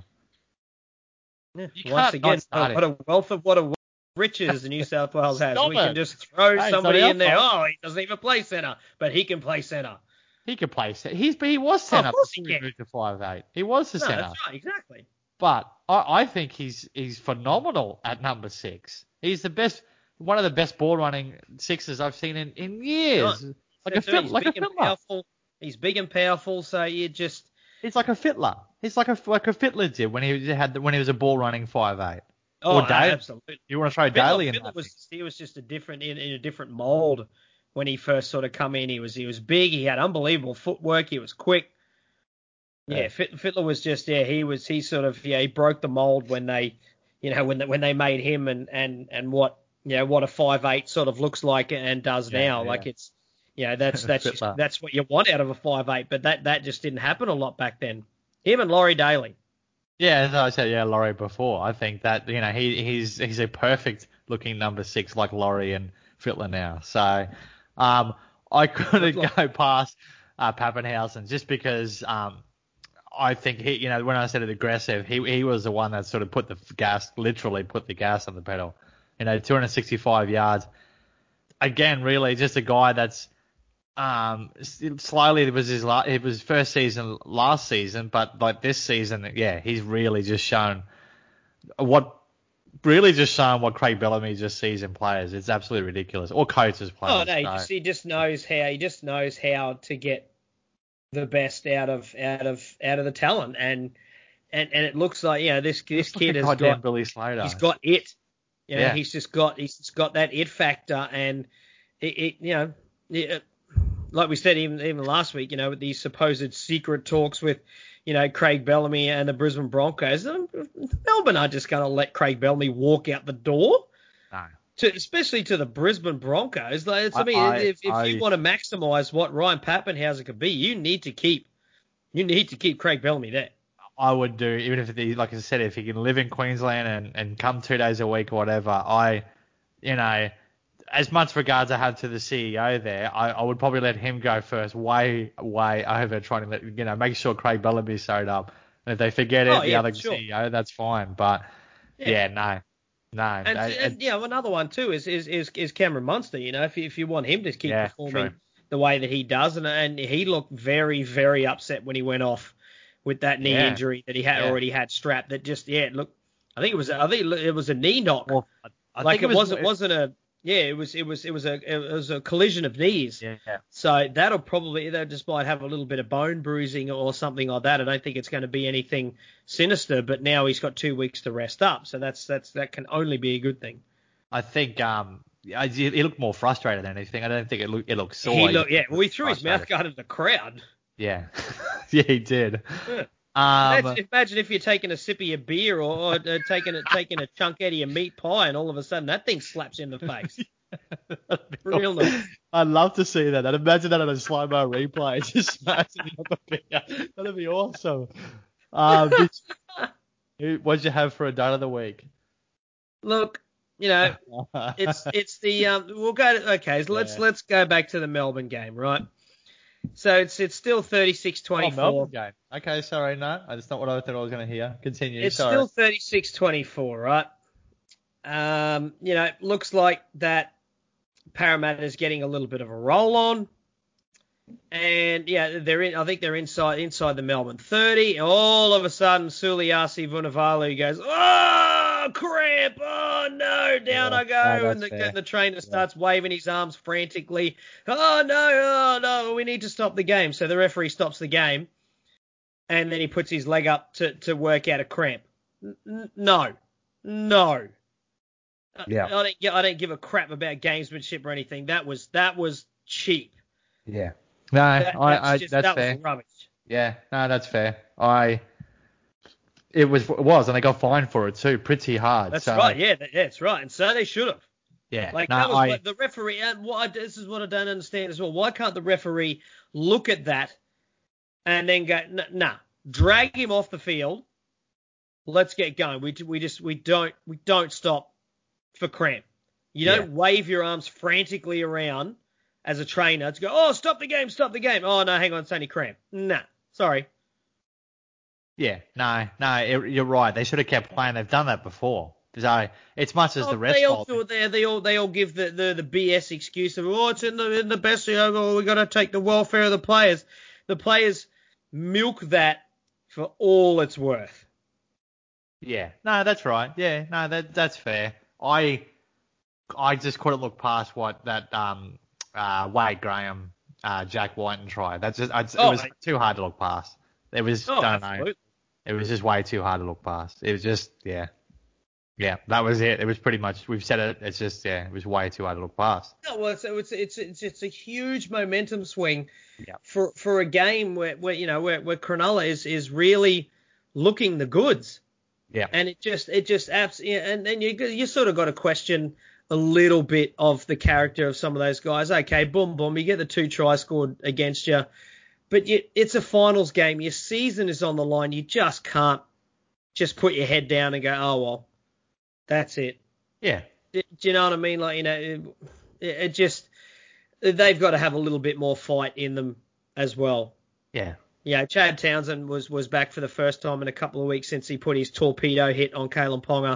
Yeah. You Once can't again, not start what him. a wealth of what a wealth of riches the New South Wales has. Stop We it. can just throw Hey, somebody it's not in there. our Oh, he doesn't even play centre, but he can play centre. He could play centre. He's, he was centre of course he before he can. moved to five eight. He was the No, centre. that's right, exactly. But I, I think he's he's phenomenal at number six. He's the best, one of the best ball running sixes I've seen in, in years. Right. Like a So fit, he's like a big and fiddler. powerful. He's big and powerful, so you just He's like a fiddler. He's like a like a fiddler did when he had the, when he was a ball running five eight. oh, Or no, Daly. absolutely. You want to throw Fiddler, Daly in Fiddler that? was he was just a different in, in a different mold when he first sort of come in. He was he was big. He had unbelievable footwork. He was quick. Yeah, Yeah. Fit- Fiddler was just yeah. He was he sort of yeah. He broke the mold when they, you know, when they, when they made him and and and what you know what a five eight sort of looks like and does Yeah, now. yeah. Like it's you know that's that's just, Fiddler. that's what you want out of a five eight. But that that just didn't happen a lot back then. Him and Laurie Daly. Yeah, as I said, yeah, Laurie before. I think that you know he he's he's a perfect looking number six like Laurie and Fittler now. So um, I couldn't Look- go past uh, Pappenhausen just because um, I think he, you know, when I said it aggressive, he he was the one that sort of put the gas, literally put the gas on the pedal. You know, two hundred sixty-five yards. Again, really just a guy that's um slightly it was his la- it was first season last season, but like this season, yeah, he's really just shown what really just shown what Craig Bellamy just sees in players. It's absolutely ridiculous. Or coaches players. Oh no, he so. just he just knows how he just knows how to get the best out of out of out of the talent and and and it looks like you know this this Looks like kid a has goddamn got Billy Slater. he's got it. You know, Yeah. he's just got he's just got that it factor, and it, it you know, it, like we said even even last week, you know, with these supposed secret talks with, you know, Craig Bellamy and the Brisbane Broncos, Melbourne are just going to let Craig Bellamy walk out the door. No. To, especially to the Brisbane Broncos. Like, to I- me, I- if, if I- you want to maximise what Ryan Pappenhausen could be, you need to keep you need to keep Craig Bellamy there. I would do, even if he, like I said, if he can live in Queensland and, and come two days a week or whatever, I, you know, as much regards I have to the C E O there, I, I would probably let him go first, way, way over trying to let, you know, make sure Craig Bellamy's sewed up. And if they forget it, Oh, the yeah, other for sure. C E O, that's fine. But, Yeah. yeah, no, no. And, I- and yeah, another one too is is is, is Cameron Munster. You know, if you, if you want him to keep Yeah, performing true. the way that he does, and and he looked very very upset when he went off with that knee Yeah. injury that he had Yeah. already had strapped. That just yeah, look, I think it was I think it was a knee knock. well, I, I like think it, it was, wasn't wasn't a yeah, it was it was it was a it was a collision of knees. Yeah. So that'll probably they just might have a little bit of bone bruising or something like that. I don't think it's going to be anything sinister. But now he's got two weeks to rest up, so that's that's that can only be a good thing. I think um, I- he he looked more frustrated than anything. I don't think it looked it looked sore. He He looked, just yeah, well, he threw his mouth frustrated. guard at the crowd. Yeah, yeah, he did. Yeah. Um, Imagine, imagine if you're taking a sip of your beer or, or uh, taking a, taking a chunk out of your meat pie and all of a sudden that thing slaps you in the face. Real nice. I'd love to see that. I'd imagine that on a slow-mo replay. Just smashing the other beer. That'd be awesome. Um, did, what'd you have for a dud of the week? Look, you know, it's it's the um. We'll go to, okay. So let's Yeah. let's go back to the Melbourne game, right? So it's it's still thirty-six twenty-four. Oh, Melbourne game. Okay, sorry, no, that's not what I thought I was going to hear. Continue. It's sorry. still thirty-six twenty-four, right? Um, you know, it looks like that Parramatta's getting a little bit of a roll on. And yeah, they're in. I think they're inside inside the Melbourne thirty. All of a sudden, Suliasi Vunivalu goes, "Oh, cramp! Oh no, down Yeah, I go!" no, and the, that's fair. the trainer starts waving his arms frantically. "Oh no! Oh no! We need to stop the game." So the referee stops the game, and then he puts his leg up to, to work out a cramp. N- no, no. Yeah. I don't. I don't give a crap about gamesmanship or anything. That was that was cheap. Yeah. No, That, I, that's I, just, that's that fair. was rubbish. Yeah, no, that's fair. I, it was, it was, and they got fined for it too, pretty hard. That's so, right. Yeah, that, that's right. And so they should have. Yeah. Like no, that was I, like the referee. And what I, this is what I don't understand as well. Why can't the referee look at that and then go, nah, drag him off the field. Let's get going. We we just we don't we don't stop for cramp. You don't Yeah. wave your arms frantically around as a trainer to go, oh, stop the game, stop the game. Oh no, hang on, it's only cramp. Nah, sorry. yeah, no, no, it, you're right. They should have kept playing. They've done that before. So it's much as Oh, the refs they all fault. do it there. They all they all give the, the, the B S excuse of oh it's in the in the best you know, oh, we got to take the welfare of the players. The players milk that for all it's worth. Yeah, no, that's right. Yeah, no, that that's fair. I I just couldn't look past what that um uh Wade Graham uh Jack Whiten tried. That's just it's, Oh, it was I- too hard to look past. It was Oh, don't know. absolutely. It was just way too hard to look past. It was just yeah. Yeah, that was it. It was pretty much we've said it. It's just yeah, it was way too hard to look past. No, well, it's it's it's it's, it's a huge momentum swing Yeah. for for a game where, where you know where, where Cronulla is is really looking the goods. Yeah. And it just, it just abs, yeah, and then you you sort of got to question a little bit of the character of some of those guys. Okay, boom, boom, you get the two tries scored against you, but you, it's a finals game. Your season is on the line. You just can't just put your head down and go, oh well, that's it. Yeah. Do, do you know what I mean? Like you know, it, it just they've got to have a little bit more fight in them as well. Yeah. Yeah, Chad Townsend was, was back for the first time in a couple of weeks since he put his torpedo hit on Kalen Ponga.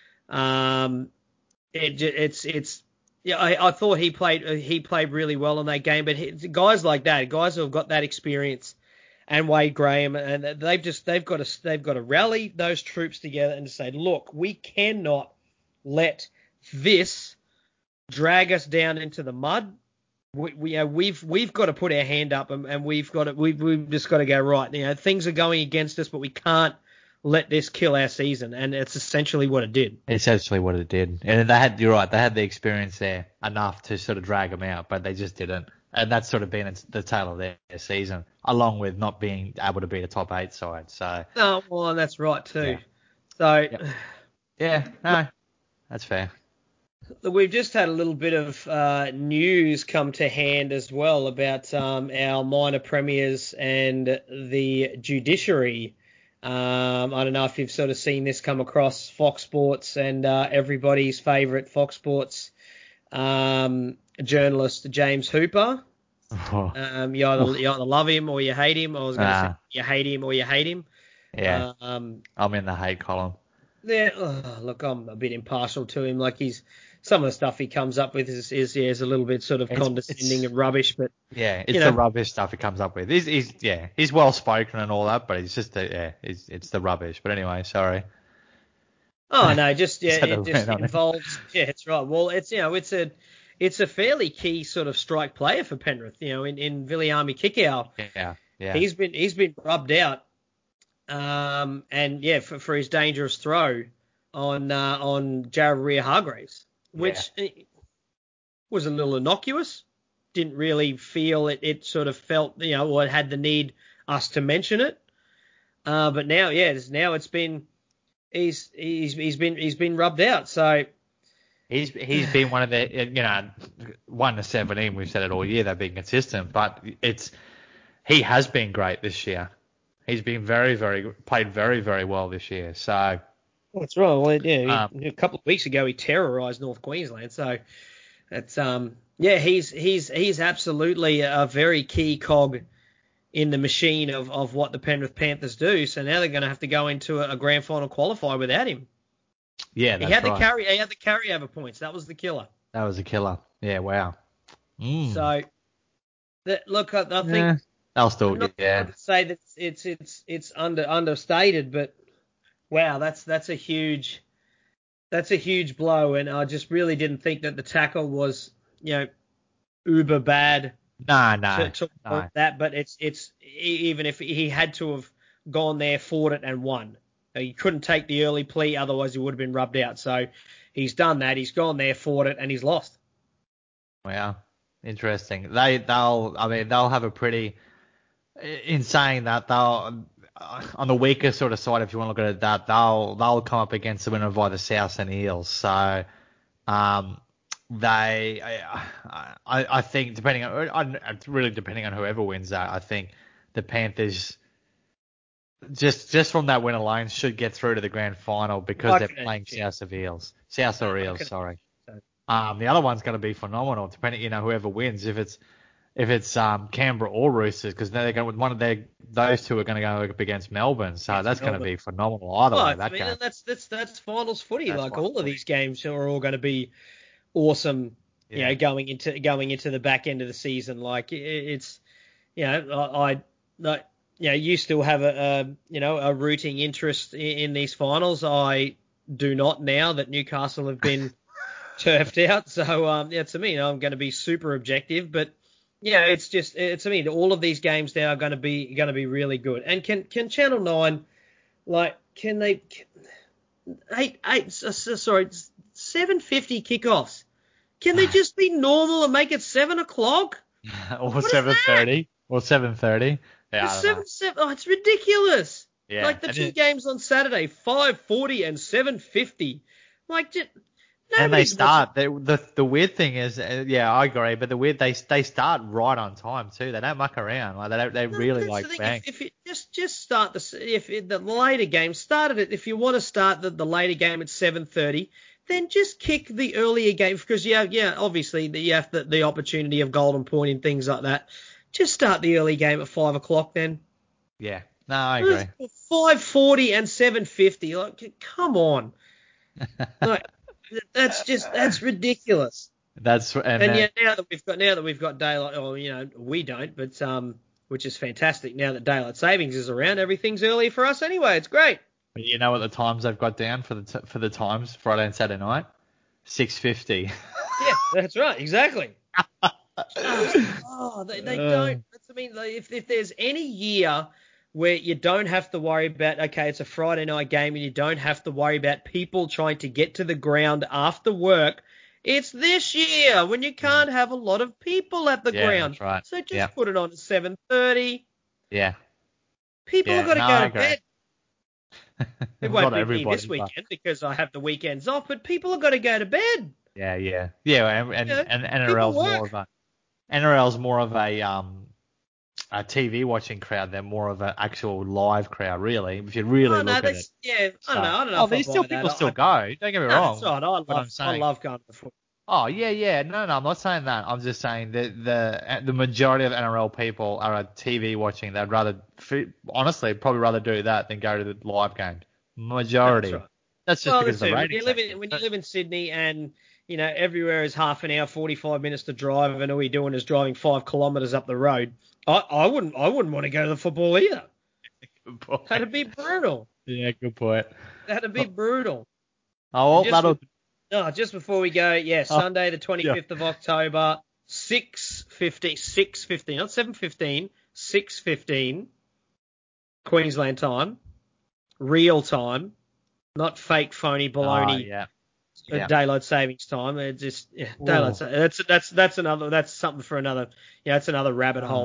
Um, it, it's it's yeah, I, I thought he played he played really well in that game, but he, guys like that, guys who have got that experience, and Wade Graham, and they've just they've got to they've got to rally those troops together and to say, look, we cannot let this drag us down into the mud. We, we uh, we've we've got to put our hand up and, and we've got to we've we've just got to go right. You know, things are going against us, but we can't let this kill our season. And it's essentially what it did. It's actually what it did. And they had you're right. They had the experience there enough to sort of drag them out, but they just didn't. And that's sort of been the tail of their season, along with not being able to beat a top eight side. So. No, well, and that's right too. Yeah. So. Yep. Yeah. No, that's fair. We've just had a little bit of uh, news come to hand as well about um, our minor premiers and the judiciary. Um, I don't know if you've sort of seen this come across Fox Sports and uh, everybody's favourite Fox Sports um, journalist, James Hooper. Oh. Um, you, either, you either love him or you hate him. I was going to Ah. say you hate him or you hate him. Yeah. Um, I'm in the hate column. Yeah, oh, look, I'm a bit impartial to him. Like he's some of the stuff he comes up with is is, yeah, is a little bit sort of It's- condescending it's- and rubbish. But Yeah, it's you the know. rubbish stuff he comes up with. He's, he's yeah, he's well spoken and all that, but he's just the, yeah, it's it's the rubbish. But anyway, sorry. Oh no, just yeah, Just had to it just rant on it. involves. Yeah, it's right. Well, it's you know, it's a it's a fairly key sort of strike player for Penrith. You know, in in Viliami Kikau, Yeah, yeah, he's been he's been rubbed out. Um, and yeah, for, for his dangerous throw on uh, on Jared Hargraves, which was a little innocuous. Didn't really feel it. It sort of felt, you know, or it had the need us to mention it. Uh, but now, yeah, it's, now it's been he's he's he's been he's been rubbed out. So he's he's been one of the you know one to seventeen. We've said it all year. They've been consistent, but it's he has been great this year. He's been very very played very very well this year. So that's right. Well, yeah, um, he, a couple of weeks ago he terrorised North Queensland. So it's um yeah he's he's he's absolutely a very key cog in the machine of, of what the Penrith Panthers do. So now they're going to have to go into a, a grand final qualifier without him. Yeah, that's he had right. the carry. He had the carryover points. That was the killer. That was a killer. Yeah, wow. Mm. So, that, look, I, I think yeah, I'll still I'm not yeah. going to say that it's it's it's under understated, but wow, that's that's a huge that's a huge blow, and I just really didn't think that the tackle was you know uber bad. No, no, to, to no. that, but it's it's even if he had to have gone there, fought it, and won. He couldn't take the early plea, otherwise he would have been rubbed out. So he's done that. He's gone there, fought it, and he's lost. Wow, interesting. They they'll I mean they'll have a pretty in saying that they'll on the weaker sort of side if you want to look at it that they'll they'll come up against the winner of either South and Eels. So um. They, I, I, I think, depending on, really depending on whoever wins that, I think the Panthers, just just from that win alone, should get through to the grand final because they're playing South of Eels, South or Eels, sorry. Um, the other one's going to be phenomenal, depending, you know, whoever wins, if it's if it's um Canberra or Roosters, because they're going with one of their those two are going to go up against Melbourne, so against that's Melbourne. going to be phenomenal either well, way. That I mean, game. that's that's that's finals footy. That's like finals all of footy. these games are all going to be awesome. Yeah. You know, going into going into the back end of the season, like it, it's, you know, I, I like, you know, you still have a, a you know a rooting interest in, in these finals. I do not now that Newcastle have been turfed out. So um, yeah, to me, you know, I'm going to be super objective, but yeah, it's just it's to me all of these games now are going to be going to be really good. And can can Channel Nine, like, can they can, eight eight sorry seven fifty kickoffs? Can they just be normal and make it seven o'clock? or seven thirty. Or seven thirty. Yeah, it's I don't seven know. seven. Oh, it's ridiculous. Yeah. Like the and two it, games on Saturday, five forty and seven fifty. Like, just, and they nobody's start. They, the the weird thing is, uh, yeah, I agree. But the weird they they start right on time too. They don't muck around. Like they don't. They No, really that's like the thing. bang. If, if you just just start the if it, the later game started it, if you want to start the, the later game at seven thirty, then just kick the earlier game because yeah yeah obviously you have the, the opportunity of golden point and things like that. Just start the early game at five o'clock then. Yeah. No, I agree. Five forty and seven fifty. Like, come on. Like, that's just that's ridiculous. That's and, and that, yeah, now that we've got now that we've got daylight, or you know, we don't, but um, which is fantastic. Now that daylight savings is around, everything's early for us anyway. It's great. But you know what the times they've got down for the t- for the times Friday and Saturday night? Six fifty. Yeah, that's right, exactly. oh, they, they don't. That's, I mean, like, if if there's any year where you don't have to worry about, okay, it's a Friday night game and you don't have to worry about people trying to get to the ground after work, it's this year when you can't have a lot of people at the yeah, ground. That's right. So just yeah. put it on at seven thirty. Yeah. People yeah, have got to no, go I to agree. bed. It won't be me this weekend but... because I have the weekends off, but people have got to go to bed. Yeah, yeah. Yeah, and, and, you know, and N R L's more of a N R L's more of a um a T V watching crowd than more of an actual live crowd, really. If you really oh, no, look at it. Yeah, so, I don't know. I don't know oh, if I these buy still that. people I, still I, go. Don't get me no, wrong. That's right. I love, I love going to the football. Oh yeah, yeah. No, no, I'm not saying that. I'm just saying that the the majority of N R L people are a T V watching. They'd rather, honestly, probably rather do that than go to the live game. Majority. No, that's right. That's just well, because of the when ratings. you live in when you live in Sydney and you know everywhere is half an hour, forty-five minutes to drive, and all you're doing is driving five kilometres up the road. I, I wouldn't I wouldn't want to go to the football either. Good point. That'd be brutal. Yeah, good point. That'd be brutal. Oh, well, just, that'll. No, just before we go, yeah, Oh, Sunday the twenty-fifth yeah. of October, six fifteen, six fifteen, not seven fifteen, six fifteen, Queensland time, real time, not fake phony baloney. Oh, yeah. Uh, yeah. Daylight savings time. It's just yeah, daylight. Sa- that's that's that's another. That's something for another. Yeah, it's another rabbit uh-huh. hole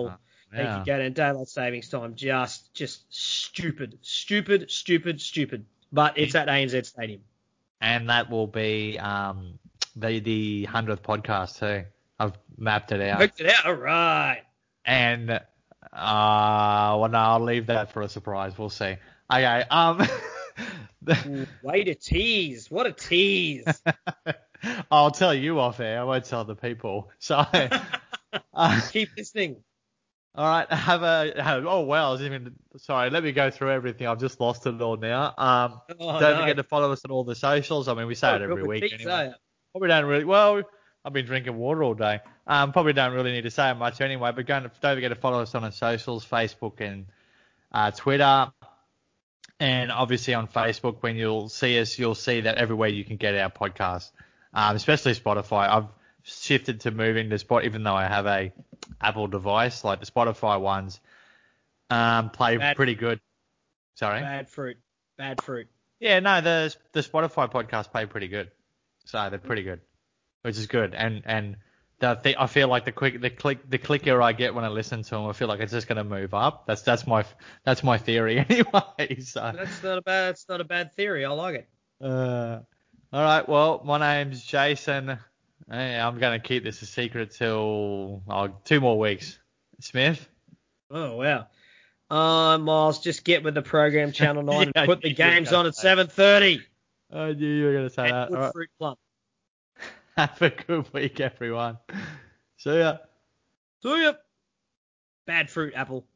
Yeah. You go down daylight savings time. Just, just stupid, stupid, stupid, stupid. But it's at A N Z Stadium. And that will be um, the the hundredth podcast too. I've mapped it out. Worked it out. All right. And uh, well, no, I'll leave that for a surprise. We'll see. Okay. Um. Ooh, way to tease. What a tease. I'll tell you off air. I won't tell the people. So. uh, Keep listening. All right. Have a. Have, oh wow. I was even. Sorry. Let me go through everything. I've just lost it all now. Um. Oh, don't no. forget to follow us on all the socials. I mean, we say Oh, it every good week tease, anyway. eh? Probably don't really. Well, I've been drinking water all day. Um. Probably don't really need to say it much anyway. But go, don't forget to follow us on our socials, Facebook and uh, Twitter. And obviously on Facebook, when you'll see us, you'll see that everywhere you can get our podcast, um, especially Spotify. I've shifted to moving to Spot, even though I have a Apple device. Like the Spotify ones um, play Bad, pretty good. Sorry. Bad fruit. Bad fruit. Yeah, no, the the Spotify podcasts play pretty good. So they're pretty good, which is good. And and the thing, I feel like the quick the click the clicker I get when I listen to them, I feel like it's just going to move up. That's that's my that's my theory anyway. So That's not a bad. That's not a bad theory. I like it. uh, all right. Well, my name's Jason. Hey, I'm going to keep this a secret till oh, two more weeks. Smith. Oh wow. Uh, Miles, just get with the program, Channel Nine, Yeah, and put the you were games gonna on at say. seven thirty. I knew you were going to say that. All right. Fruit Plum. Have a good week, everyone. See ya. See ya. Bad fruit apple.